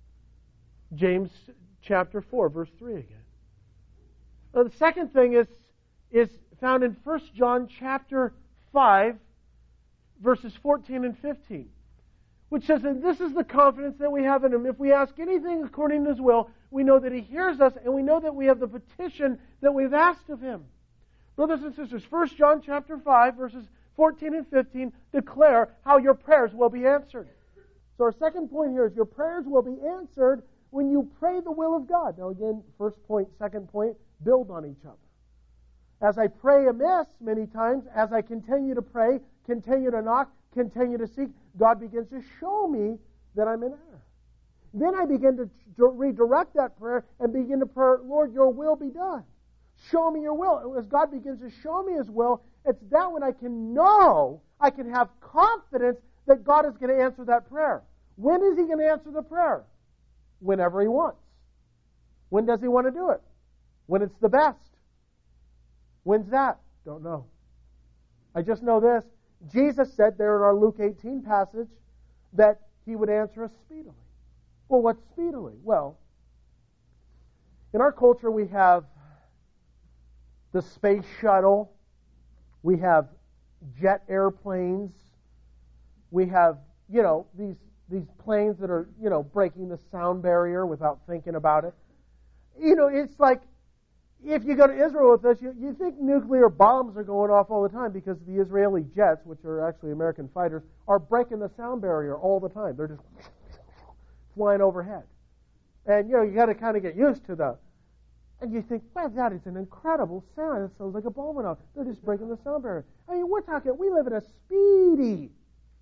S1: James chapter four, verse three again. Now, the second thing is, is found in First John chapter five, verses fourteen and fifteen, which says that this is the confidence that we have in Him. If we ask anything according to His will, we know that He hears us, and we know that we have the petition that we've asked of Him. Brothers and sisters, First John chapter five, verses fourteen and fifteen declare how your prayers will be answered. So our second point here is your prayers will be answered when you pray the will of God. Now again, first point, second point, build on each other. As I pray amiss many times, as I continue to pray, continue to knock, continue to seek, God begins to show me that I'm in error. Then I begin to redirect that prayer and begin to pray, Lord, your will be done. Show me your will. As God begins to show me His will, it's that when I can know, I can have confidence that God is going to answer that prayer. When is He going to answer the prayer? Whenever He wants. When does He want to do it? When it's the best. When's that? Don't know. I just know this. Jesus said there in our Luke eighteen passage that He would answer us speedily. Well, what's speedily? Well, in our culture we have the space shuttle, we have jet airplanes, we have, you know, these these planes that are, you know, breaking the sound barrier without thinking about it. You know, it's like, if you go to Israel with us, you, you think nuclear bombs are going off all the time because the Israeli jets, which are actually American fighters, are breaking the sound barrier all the time. They're just flying overhead. And, you know, you got to kind of get used to the... And you think, well, that is an incredible sound. It sounds like a bomb went off. They're just breaking the sound barrier. I mean, we're talking, we live in a speedy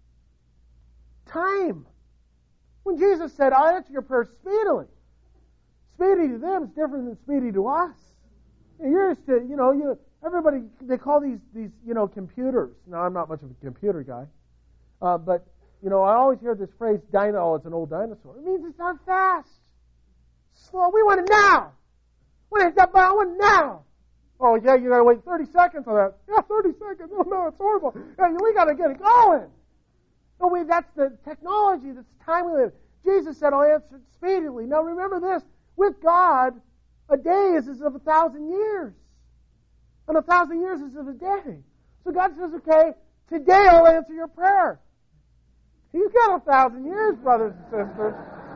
S1: time. When Jesus said, I'll answer your prayer speedily. Speedy to them is different than speedy to us. You're used to, you know, you everybody, they call these, these, you know, computers. Now, I'm not much of a computer guy. Uh, but, you know, I always hear this phrase, dino, oh, it's an old dinosaur. It means it's not fast. Slow. We want it now. We want that I want it now. Oh, yeah, you got to wait thirty seconds on that. Yeah, thirty seconds. Oh, no, it's horrible. Yeah, we got to get it going. No, we, that's the technology, that's the time we live. Jesus said, I'll answer it speedily. Now, remember this. With God, a day is as of a thousand years. And a thousand years is of a day. So God says, okay, today I'll answer your prayer. He's got a thousand years, brothers and sisters.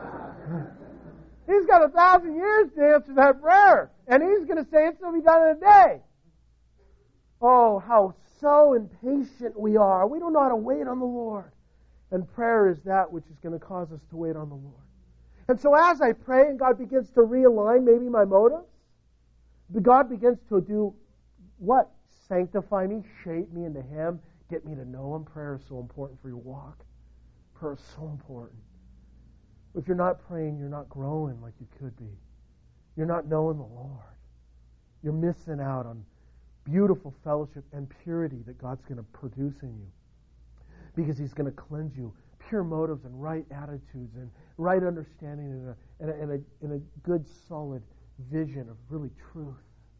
S1: He's got a thousand years to answer that prayer. And He's going to say it's going to be done in a day. Oh, how so impatient we are. We don't know how to wait on the Lord. And prayer is that which is going to cause us to wait on the Lord. And so as I pray and God begins to realign maybe my motives, God begins to do what? Sanctify me, shape me into Him, get me to know Him. Prayer is so important for your walk. Prayer is so important. If you're not praying, you're not growing like you could be. You're not knowing the Lord. you're missing out on beautiful fellowship and purity that God's going to produce in you. Because He's going to cleanse you. Pure motives and right attitudes and right understanding and a, and a, and a, and a good, solid vision of really truth.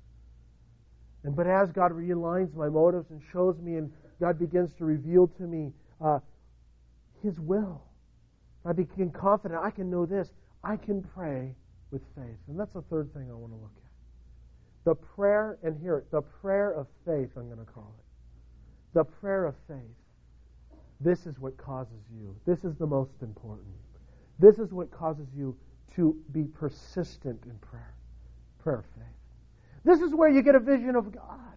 S1: And but as God realigns my motives and shows me, and God begins to reveal to me uh, His will, I become confident. I can know this. I can pray with faith. And that's the third thing I want to look at. The prayer, and hear it, the prayer of faith, I'm going to call it. The prayer of faith. This is what causes you. This is the most important. This is what causes you to be persistent in prayer. Prayer of faith. This is where you get a vision of God.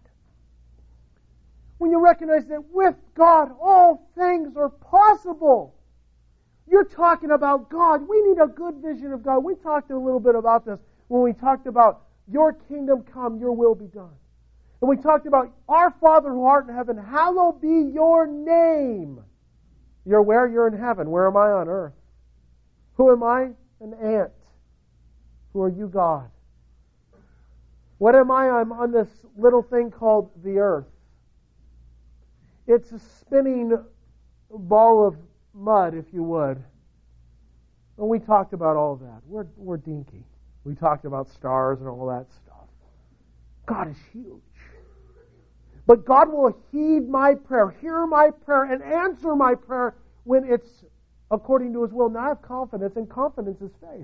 S1: When you recognize that with God all things are possible. You're talking about God. We need a good vision of God. We talked a little bit about this when we talked about your kingdom come, your will be done. And we talked about our Father who art in heaven, hallowed be your name. You're where? You're in heaven. Where am I on earth? Who am I? An ant. Who are you, God? What am I? I'm on this little thing called the earth. It's a spinning ball of mud, if you would. And we talked about all of that. We're, we're dinky. We talked about stars and all that stuff. God is huge. But God will heed my prayer, hear my prayer, and answer my prayer when it's according to His will. Now I have confidence, and confidence is faith.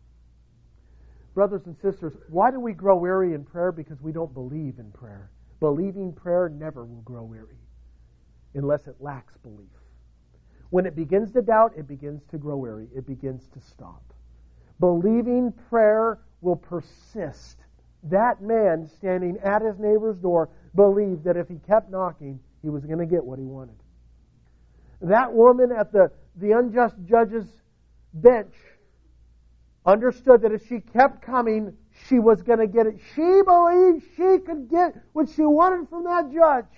S1: Brothers and sisters, why do we grow weary in prayer? Because we don't believe in prayer. Believing prayer never will grow weary unless it lacks belief. When it begins to doubt, it begins to grow weary. It begins to stop. Believing prayer will persist. That man standing at his neighbor's door believed that if he kept knocking, he was going to get what he wanted. That woman at the, the unjust judge's bench understood that if she kept coming, she was going to get it. She believed she could get what she wanted from that judge.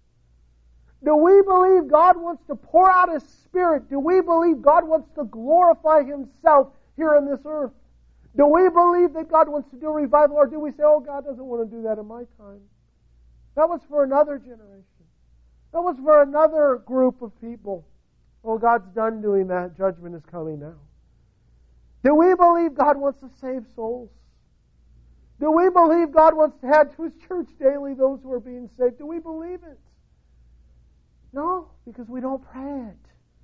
S1: Do we believe God wants to pour out His Spirit? Do we believe God wants to glorify Himself here on this earth? Do we believe that God wants to do revival, or do we say, oh, God doesn't want to do that in my time? That was for another generation. That was for another group of people. Oh, God's done doing that. Judgment is coming now. Do we believe God wants to save souls? Do we believe God wants to add to His church daily those who are being saved? Do we believe it? No, because we don't pray it.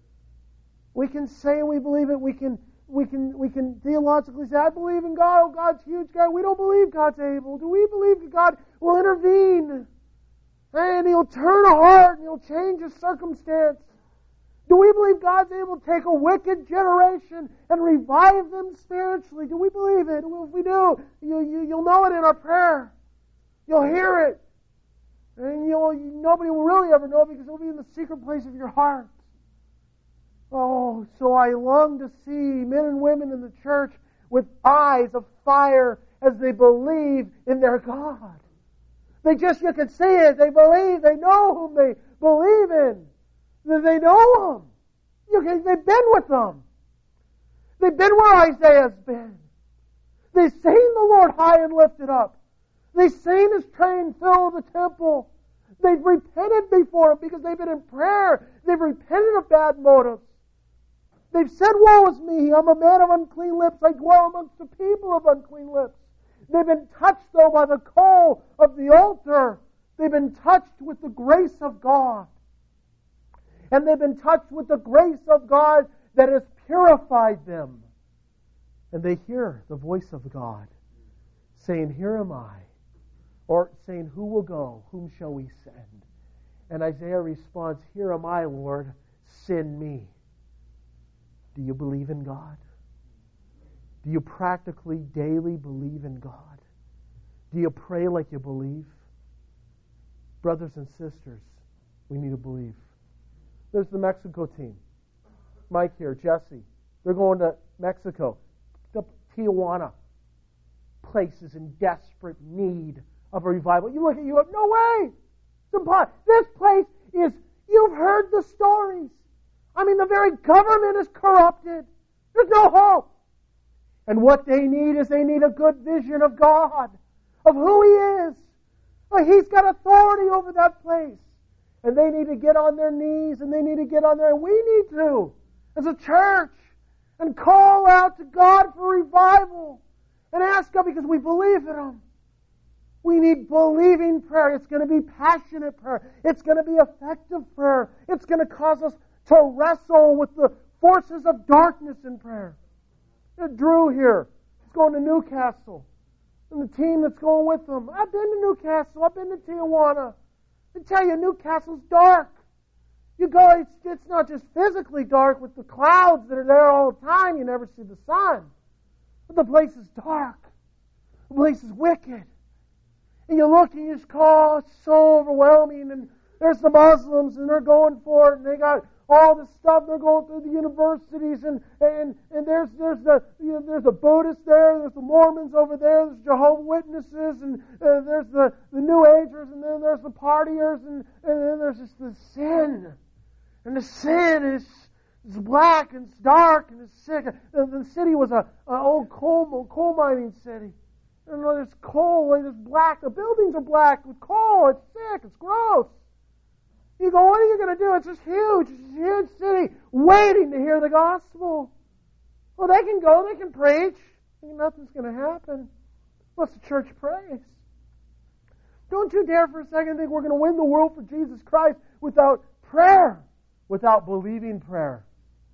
S1: We can say we believe it. We can we can we can theologically say, I believe in God. Oh, God's huge. God. We don't believe God's able. Do we believe that God will intervene? And He'll turn a heart and He'll change a circumstance? Do we believe God's able to take a wicked generation and revive them spiritually? Do we believe it? Well, if we do, you, you, you'll know it in our prayer. You'll hear it. And you'll, nobody will really ever know, because it'll be in the secret place of your heart. Oh, so I long to see men and women in the church with eyes of fire as they believe in their God. They just, you can see it. They believe. They know whom they believe in. They know Him. You can, they've been with Him. They've been where Isaiah's been. They've seen the Lord high and lifted up. They've seen His train fill the temple. They've repented before Him because they've been in prayer. They've repented of bad motives. They've said, woe is me, I'm a man of unclean lips. I dwell amongst the people of unclean lips. They've been touched, though, by the coal of the altar. They've been touched with the grace of God. And they've been touched with the grace of God that has purified them. And they hear the voice of God saying, here am I. Or saying, who will go? Whom shall we send? And Isaiah responds, here am I, Lord, send me. Do you believe in God? Do you practically, daily believe in God? Do you pray like you believe? Brothers and sisters, we need to believe. There's the Mexico team. Mike here, Jesse. They're going to Mexico. The Tijuana place is in desperate need of a revival. You look at you, no way! This place is, you've heard the stories. I mean, the very government is corrupted. There's no hope. And what they need is they need a good vision of God. of who He is. Oh, He's got authority over that place. And they need to get on their knees, and they need to get on there, and we need to, as a church, and call out to God for revival, and ask God, because we believe in Him. We need believing prayer. It's going to be passionate prayer. It's going to be effective prayer. It's going to cause us to wrestle with the forces of darkness in prayer. Drew here is going to Newcastle, and the team that's going with them. I've been to Newcastle. I've been to Tijuana. I tell you, Newcastle's dark. You go, it's, it's not just physically dark with the clouds that are there all the time. You never see the sun. But the place is dark. The place is wicked. And you look and you just call, it's so overwhelming. And there's the Muslims, and they're going for it, and they got all this stuff. They're going through the universities, and and and there's there's the you know, there's the Buddhists there, there's the Mormons over there, there's Jehovah's Witnesses, and uh, there's the, the New Agers, and then there's the partiers, and, and then there's just the sin, and the sin is it's black and it's dark and it's sick. The, the city was a, a old coal coal mining city. And there's coal, there's black. The buildings are black with coal. It's sick. It's gross. You go, what are you going to do? It's just huge. It's a huge city waiting to hear the gospel. Well, they can go. They can preach. Nothing's going to happen unless the church prays. Don't you dare for a second think we're going to win the world for Jesus Christ without prayer, without believing prayer.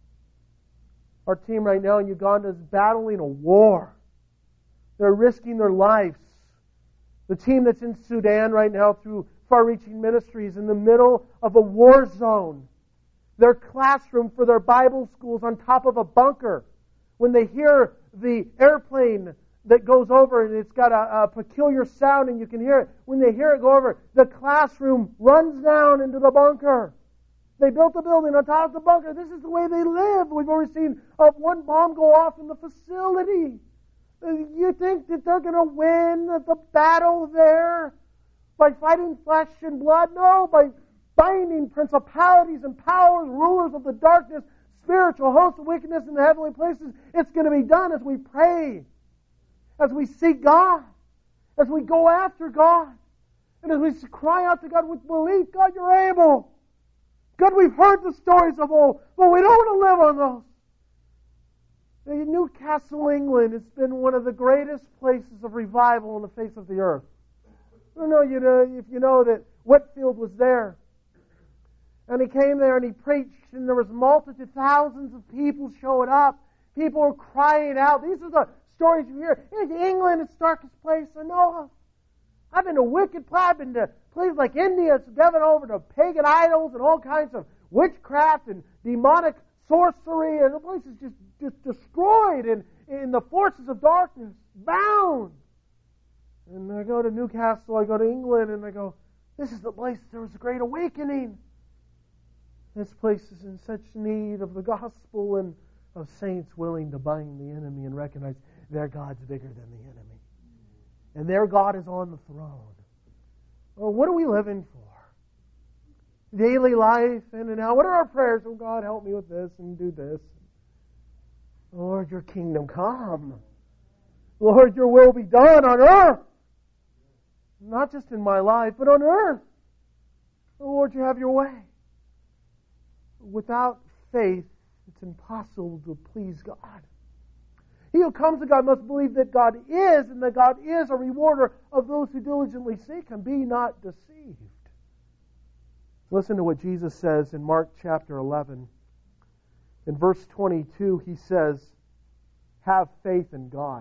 S1: Our team right now in Uganda is battling a war. They're risking their lives. The team that's in Sudan right now through far-reaching ministries in the middle of a war zone. Their classroom for their Bible schools on top of a bunker. When they hear the airplane that goes over and it's got a, a peculiar sound and you can hear it, when they hear it go over, the classroom runs down into the bunker. They built a building on top of the bunker. This is the way they live. We've already seen uh, one bomb go off in the facility. You think that they're going to win the battle there by fighting flesh and blood? No, by binding principalities and powers, rulers of the darkness, spiritual hosts of wickedness in the heavenly places. It's going to be done as we pray, as we seek God, as we go after God, and as we cry out to God with belief. God, you're able. God, we've heard the stories of old, but we don't want to live on those. Newcastle, England, has been one of the greatest places of revival on the face of the earth. I don't know you know, if you know that Whitefield was there. And he came there and he preached, and there was multitudes, thousands of people showing up. People were crying out. These are the stories you hear. England is the darkest place I know of. I've been to wicked places. I've been to places like India. It's given over to pagan idols and all kinds of witchcraft and demonic sorcery, and the place is just, just destroyed in, in the forces of darkness, bound. And I go to Newcastle, I go to England, and I go, this is the place there was a great awakening. This place is in such need of the gospel and of saints willing to bind the enemy and recognize their God's bigger than the enemy. And their God is on the throne. Well, what are we living for? Daily life, in and out. What are our prayers? Oh, God, help me with this and do this. Lord, your kingdom come. Lord, your will be done on earth. Not just in my life, but on earth. Lord, you have your way. Without faith, it's impossible to please God. He who comes to God must believe that God is, and that God is a rewarder of those who diligently seek Him. Be not deceived. Listen to what Jesus says in Mark chapter eleven. In verse twenty-two, He says, have faith in God.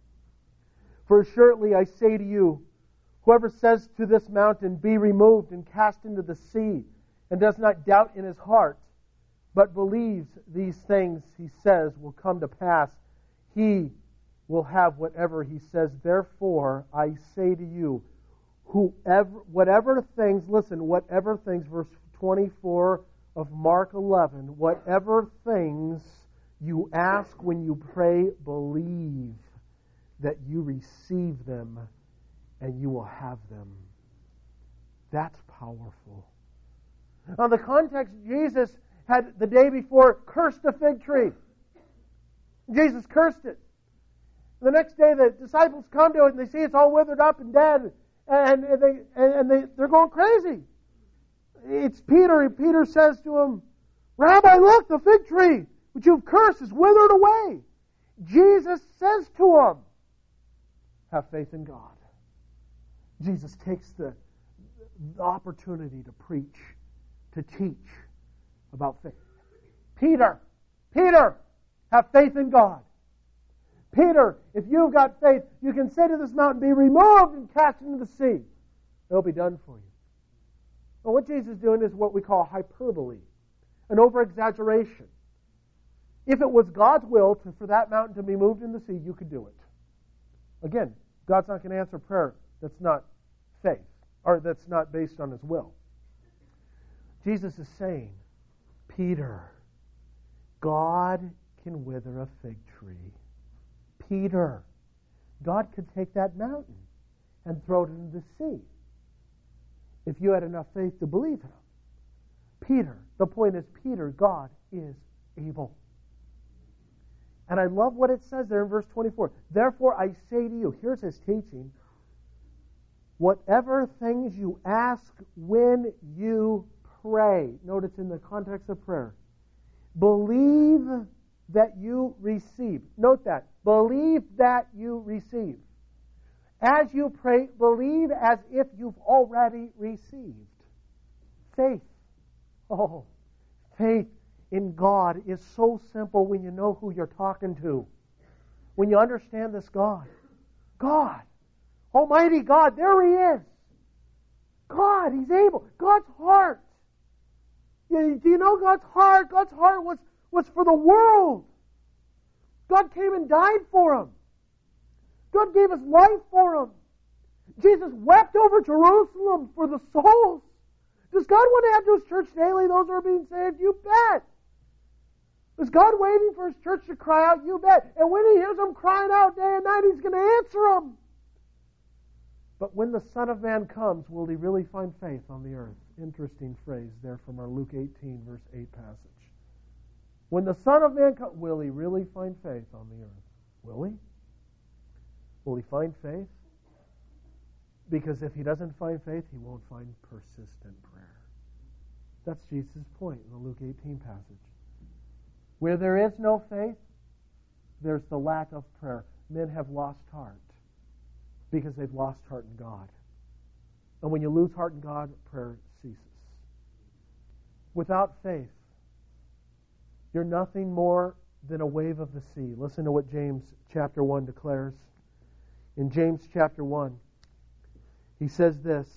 S1: For assuredly I say to you, whoever says to this mountain, be removed and cast into the sea, and does not doubt in his heart, but believes these things he says will come to pass, he will have whatever he says. Therefore, I say to you, whoever, whatever things, listen, whatever things, verse twenty-four of Mark eleven, whatever things you ask when you pray, believe that you receive them and you will have them. That's powerful. Now, the context, Jesus had the day before cursed a fig tree. Jesus cursed it. The next day the disciples come to it and they see it's all withered up and dead, and they and they they're going crazy. It's Peter, and Peter says to him, Rabbi, look, the fig tree which you've cursed is withered away. Jesus says to him, have faith in God. Jesus takes the, the opportunity to preach, to teach about faith. Peter, Peter, have faith in God. Peter, if you've got faith, you can say to this mountain, be removed and cast into the sea. It'll be done for you. Well, what Jesus is doing is what we call hyperbole, an over-exaggeration. If it was God's will to, for that mountain to be moved in the sea, you could do it. Again, God's not going to answer prayer that's not faith, or that's not based on His will. Jesus is saying, Peter, God can wither a fig tree. Peter, God could take that mountain and throw it into the sea if you had enough faith to believe Him. Peter, the point is, Peter, God is able. And I love what it says there in verse twenty-four. Therefore I say to you, here's His teaching, whatever things you ask when you pray, note it's in the context of prayer, believe that you receive. Note that. Believe that you receive. As you pray, believe as if you've already received. Faith. Oh, faith in God is so simple when you know who you're talking to. When you understand this God. God. Almighty God. There He is. God. He's able. God's heart. Do you know God's heart? God's heart was, was for the world. God came and died for him. God gave His life for him. Jesus wept over Jerusalem for the souls. Does God want to add to His church daily those who are being saved? You bet. Is God waiting for His church to cry out? You bet. And when He hears them crying out day and night, He's going to answer them. But when the Son of Man comes, will He really find faith on the earth? Interesting phrase there from our Luke eighteen, verse eight passage. When the Son of Man comes, will He really find faith on the earth? Will He? Will He find faith? Because if He doesn't find faith, He won't find persistent prayer. That's Jesus' point in the Luke eighteen passage. Where there is no faith, there's the lack of prayer. Men have lost heart because they've lost heart in God. And when you lose heart in God, prayer ceases. Without faith, you're nothing more than a wave of the sea. Listen to what James chapter one declares. In James chapter one, he says this,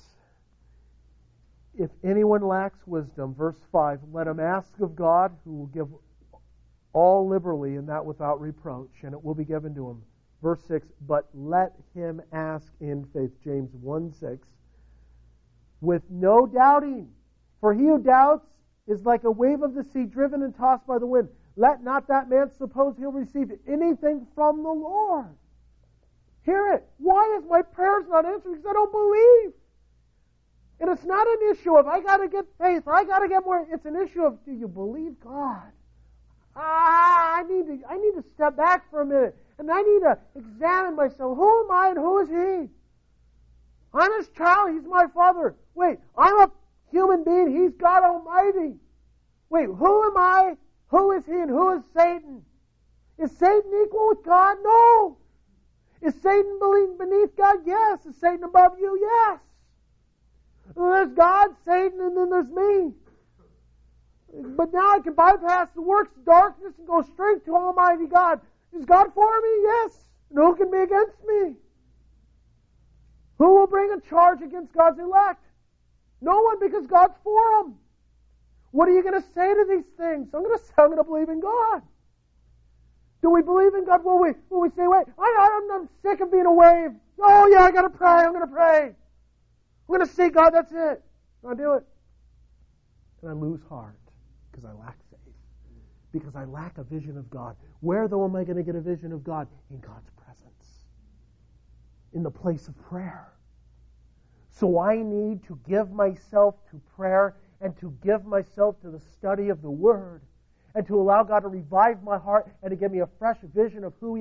S1: if anyone lacks wisdom, verse five, let him ask of God, who will give all liberally and that without reproach, and it will be given to him. Verse six, but let him ask in faith, James one six, with no doubting. For he who doubts is like a wave of the sea driven and tossed by the wind. Let not that man suppose he'll receive anything from the Lord. Hear it. Why is my prayers not answered? Because I don't believe. And it's not an issue of I got to get faith or I got to get more. It's an issue of do you believe God? Ah, I need to. I need to step back for a minute and I need to examine myself. Who am I and who is He? I'm His child. He's my Father. Wait, I'm a human being. He's God Almighty. Wait, who am I? Who is He and who is Satan? Is Satan equal with God? No. Is Satan beneath God? Yes. Is Satan above you? Yes. There's God, Satan, and then there's me. But now I can bypass the works of darkness and go straight to Almighty God. Is God for me? Yes. And who can be against me? Who will bring a charge against God's elect? No one, because God's for them. What are you going to say to these things? I'm going to say, I'm going to believe in God. Do we believe in God? Will we, will we say, wait, I, I'm, I'm sick of being a wave. Oh, yeah, I got to pray. I'm going to pray. I'm going to see God. That's it. I'll do it. And I lose heart because I lack faith. Because I lack a vision of God. Where, though, am I going to get a vision of God? In God's presence. In the place of prayer. So I need to give myself to prayer and to give myself to the study of the Word and to allow God to revive my heart and to give me a fresh vision of who He is.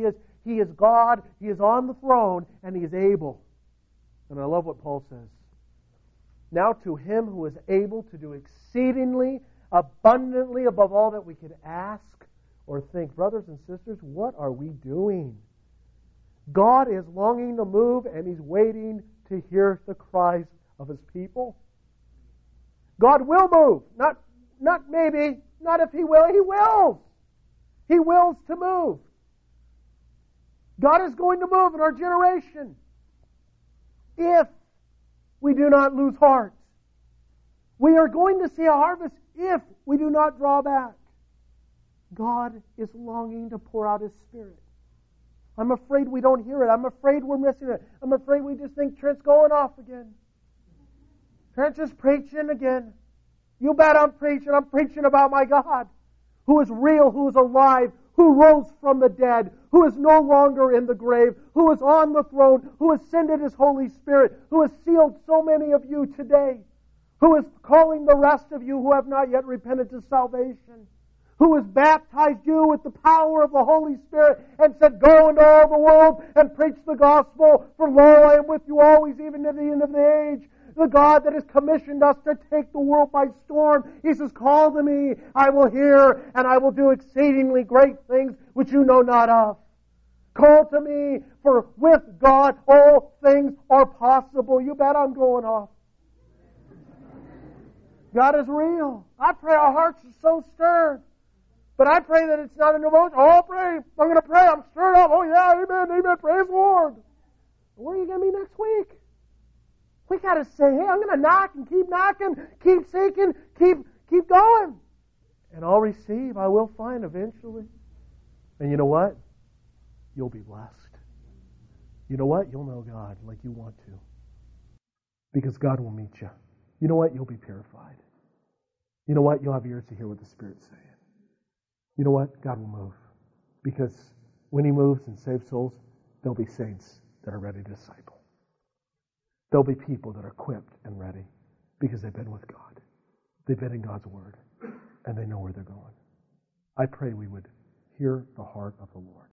S1: He is God. He is on the throne, and He is able. And I love what Paul says. Now to Him who is able to do exceedingly, abundantly above all that we could ask or think. Brothers and sisters, what are we doing? God is longing to move, and He's waiting to hear the cries of His people. God will move. Not, not maybe, not if He will. He wills. He wills to move. God is going to move in our generation if we do not lose heart. We are going to see a harvest if we do not draw back. God is longing to pour out His Spirit. I'm afraid we don't hear it. I'm afraid we're missing it. I'm afraid we just think Trent's going off again. Trent's just preaching again. You bet I'm preaching. I'm preaching about my God, who is real, who is alive, who rose from the dead, who is no longer in the grave, who is on the throne, who has sent His Holy Spirit, who has sealed so many of you today, who is calling the rest of you who have not yet repented to salvation, who has baptized you with the power of the Holy Spirit and said, go into all the world and preach the gospel, for lo, I am with you always, even to the end of the age. The God that has commissioned us to take the world by storm. He says, call to me, I will hear, and I will do exceedingly great things which you know not of. Call to me, for with God all things are possible. You bet I'm going off. God is real. I pray our hearts are so stirred. But I pray that it's not an emotion. Oh, I'll pray. I'm going to pray. I'm stirred up. Oh, yeah, amen, amen. Praise the Lord. Where are you going to be next week? We got to say, hey, I'm going to knock and keep knocking, keep seeking, keep keep going. And I'll receive. I will find eventually. And you know what? You'll be blessed. You know what? You'll know God like you want to. Because God will meet you. You know what? You'll be purified. You know what? You'll have ears to hear what the Spirit's saying. You know what? God will move. Because when He moves and saves souls, there'll be saints that are ready to disciple. There'll be people that are equipped and ready because they've been with God. They've been in God's Word, and they know where they're going. I pray we would hear the heart of the Lord.